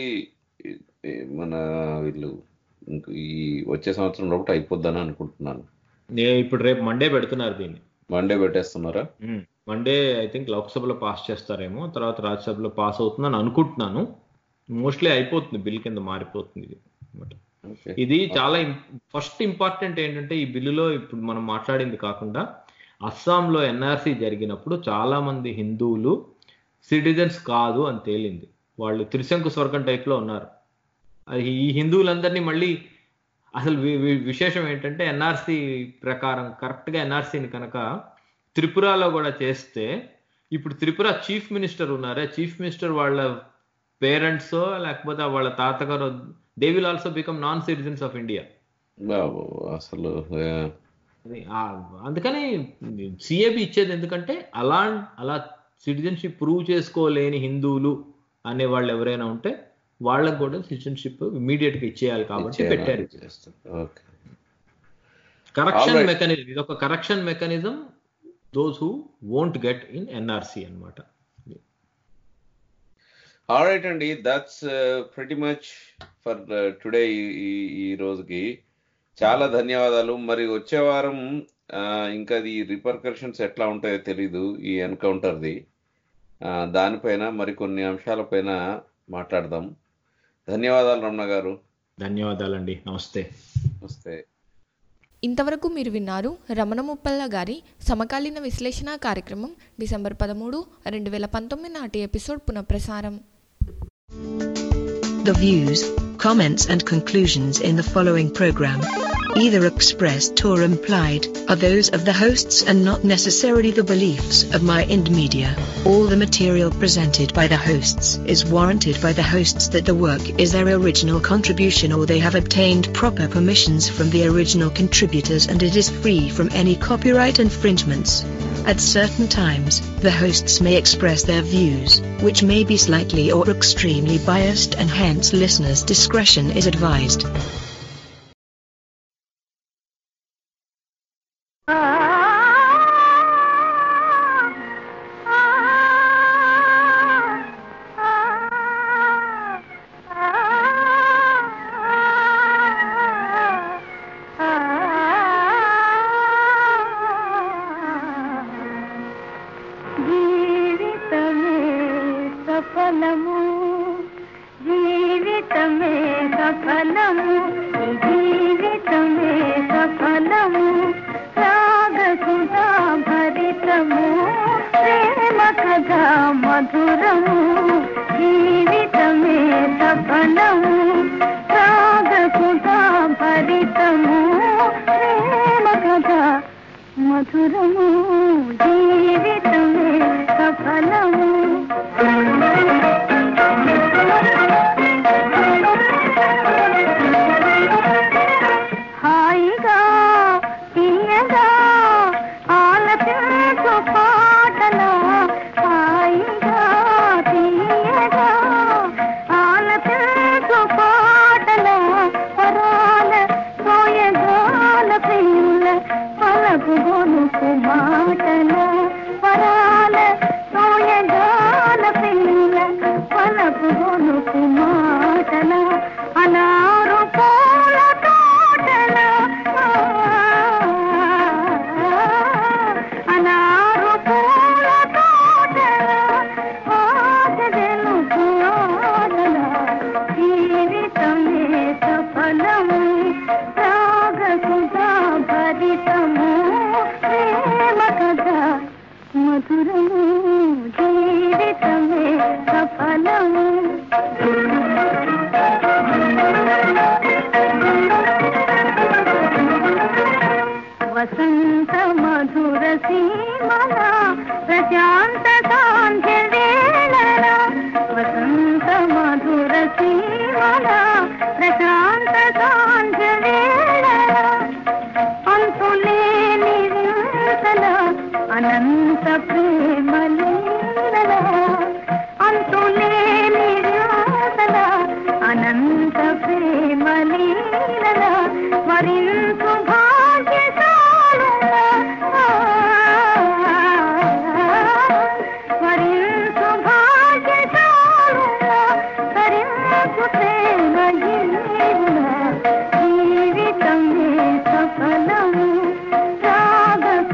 మన వీళ్ళు ఈ వచ్చే సంవత్సరం లోపల అయిపోద్దని అనుకుంటున్నాను. నేను ఇప్పుడు రేపు మండే పెడుతున్నారు, దీన్ని మండే పెట్టేస్తున్నారా? మండే ఐ థింక్ లోక్సభలో పాస్ చేస్తారేమో, తర్వాత రాజ్యసభలో పాస్ అవుతుందని అనుకుంటున్నాను. మోస్ట్లీ అయిపోతుంది, బిల్ కింద మారిపోతుంది ఇది. ఇది చాలా ఫస్ట్ ఇంపార్టెంట్ ఏంటంటే ఈ బిల్లులో ఇప్పుడు మనం మాట్లాడింది కాకుండా అస్సాంలో ఎన్ఆర్సీ జరిగినప్పుడు చాలా మంది హిందువులు సిటిజన్స్ కాదు అని తేలింది. వాళ్ళు త్రిశంకు స్వర్గం టైప్లో ఉన్నారు. అది ఈ హిందువులందరినీ మళ్ళీ అసలు విశేషం ఏంటంటే ఎన్ఆర్సీ ప్రకారం కరెక్ట్గా ఎన్ఆర్సీని కనుక త్రిపురలో కూడా చేస్తే ఇప్పుడు త్రిపుర చీఫ్ మినిస్టర్ ఉన్నారే, చీఫ్ మినిస్టర్ వాళ్ళ పేరెంట్స్ లేకపోతే వాళ్ళ తాతగారు they will also become non citizens of India. అసలు అందుకని సిఏబి ఇచ్చేది ఎందుకంటే అలా అలా సిటిజన్షిప్ ప్రూవ్ చేసుకోలేని హిందువులు అనే వాళ్ళు ఎవరైనా ఉంటే వాళ్ళకు కూడా సిటిజన్షిప్ ఇమీడియట్ గా ఇచ్చేయాలి కాబట్టి పెట్టారు. కరెక్షన్ మెకానిజం, ఇది ఒక correction mechanism those who won't get in NRC అన్నమాట. ఆల్రైట్ అండి, that's pretty much for today. ఈ రోజుకి చాలా ధన్యవాదాలు. మరి వచ్చే వారం ఇంకా ఈ రిపర్కషన్స్ ఎట్లా ఉంటాయో తెలీదు ఈ ఎన్కౌంటర్ది, దానిపైన మరికొన్ని అంశాలపైన మాట్లాడదాం. ధన్యవాదాలు రమణ గారు. ధన్యవాదాలండి, నమస్తే. నమస్తే. ఇంతవరకు మీరు విన్నారు రమణ ముప్పల్ల గారి సమకాలీన విశ్లేషణ కార్యక్రమం డిసెంబర్ పదమూడు రెండు వేల పంతొమ్మిది నాటి ఎపిసోడ్ పునఃప్రసారం. The views, comments and conclusions in the following program either expressed or implied, are those of the hosts and not necessarily the beliefs of Mind Media. All the material presented by the hosts is warranted by the hosts that the work is their original contribution or they have obtained proper permissions from the original contributors and it is free from any copyright infringements. At certain times, the hosts may express their views, which may be slightly or extremely biased and hence listeners' discretion is advised.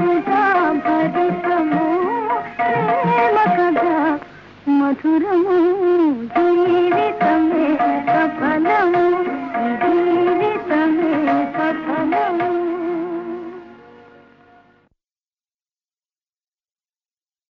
మధురము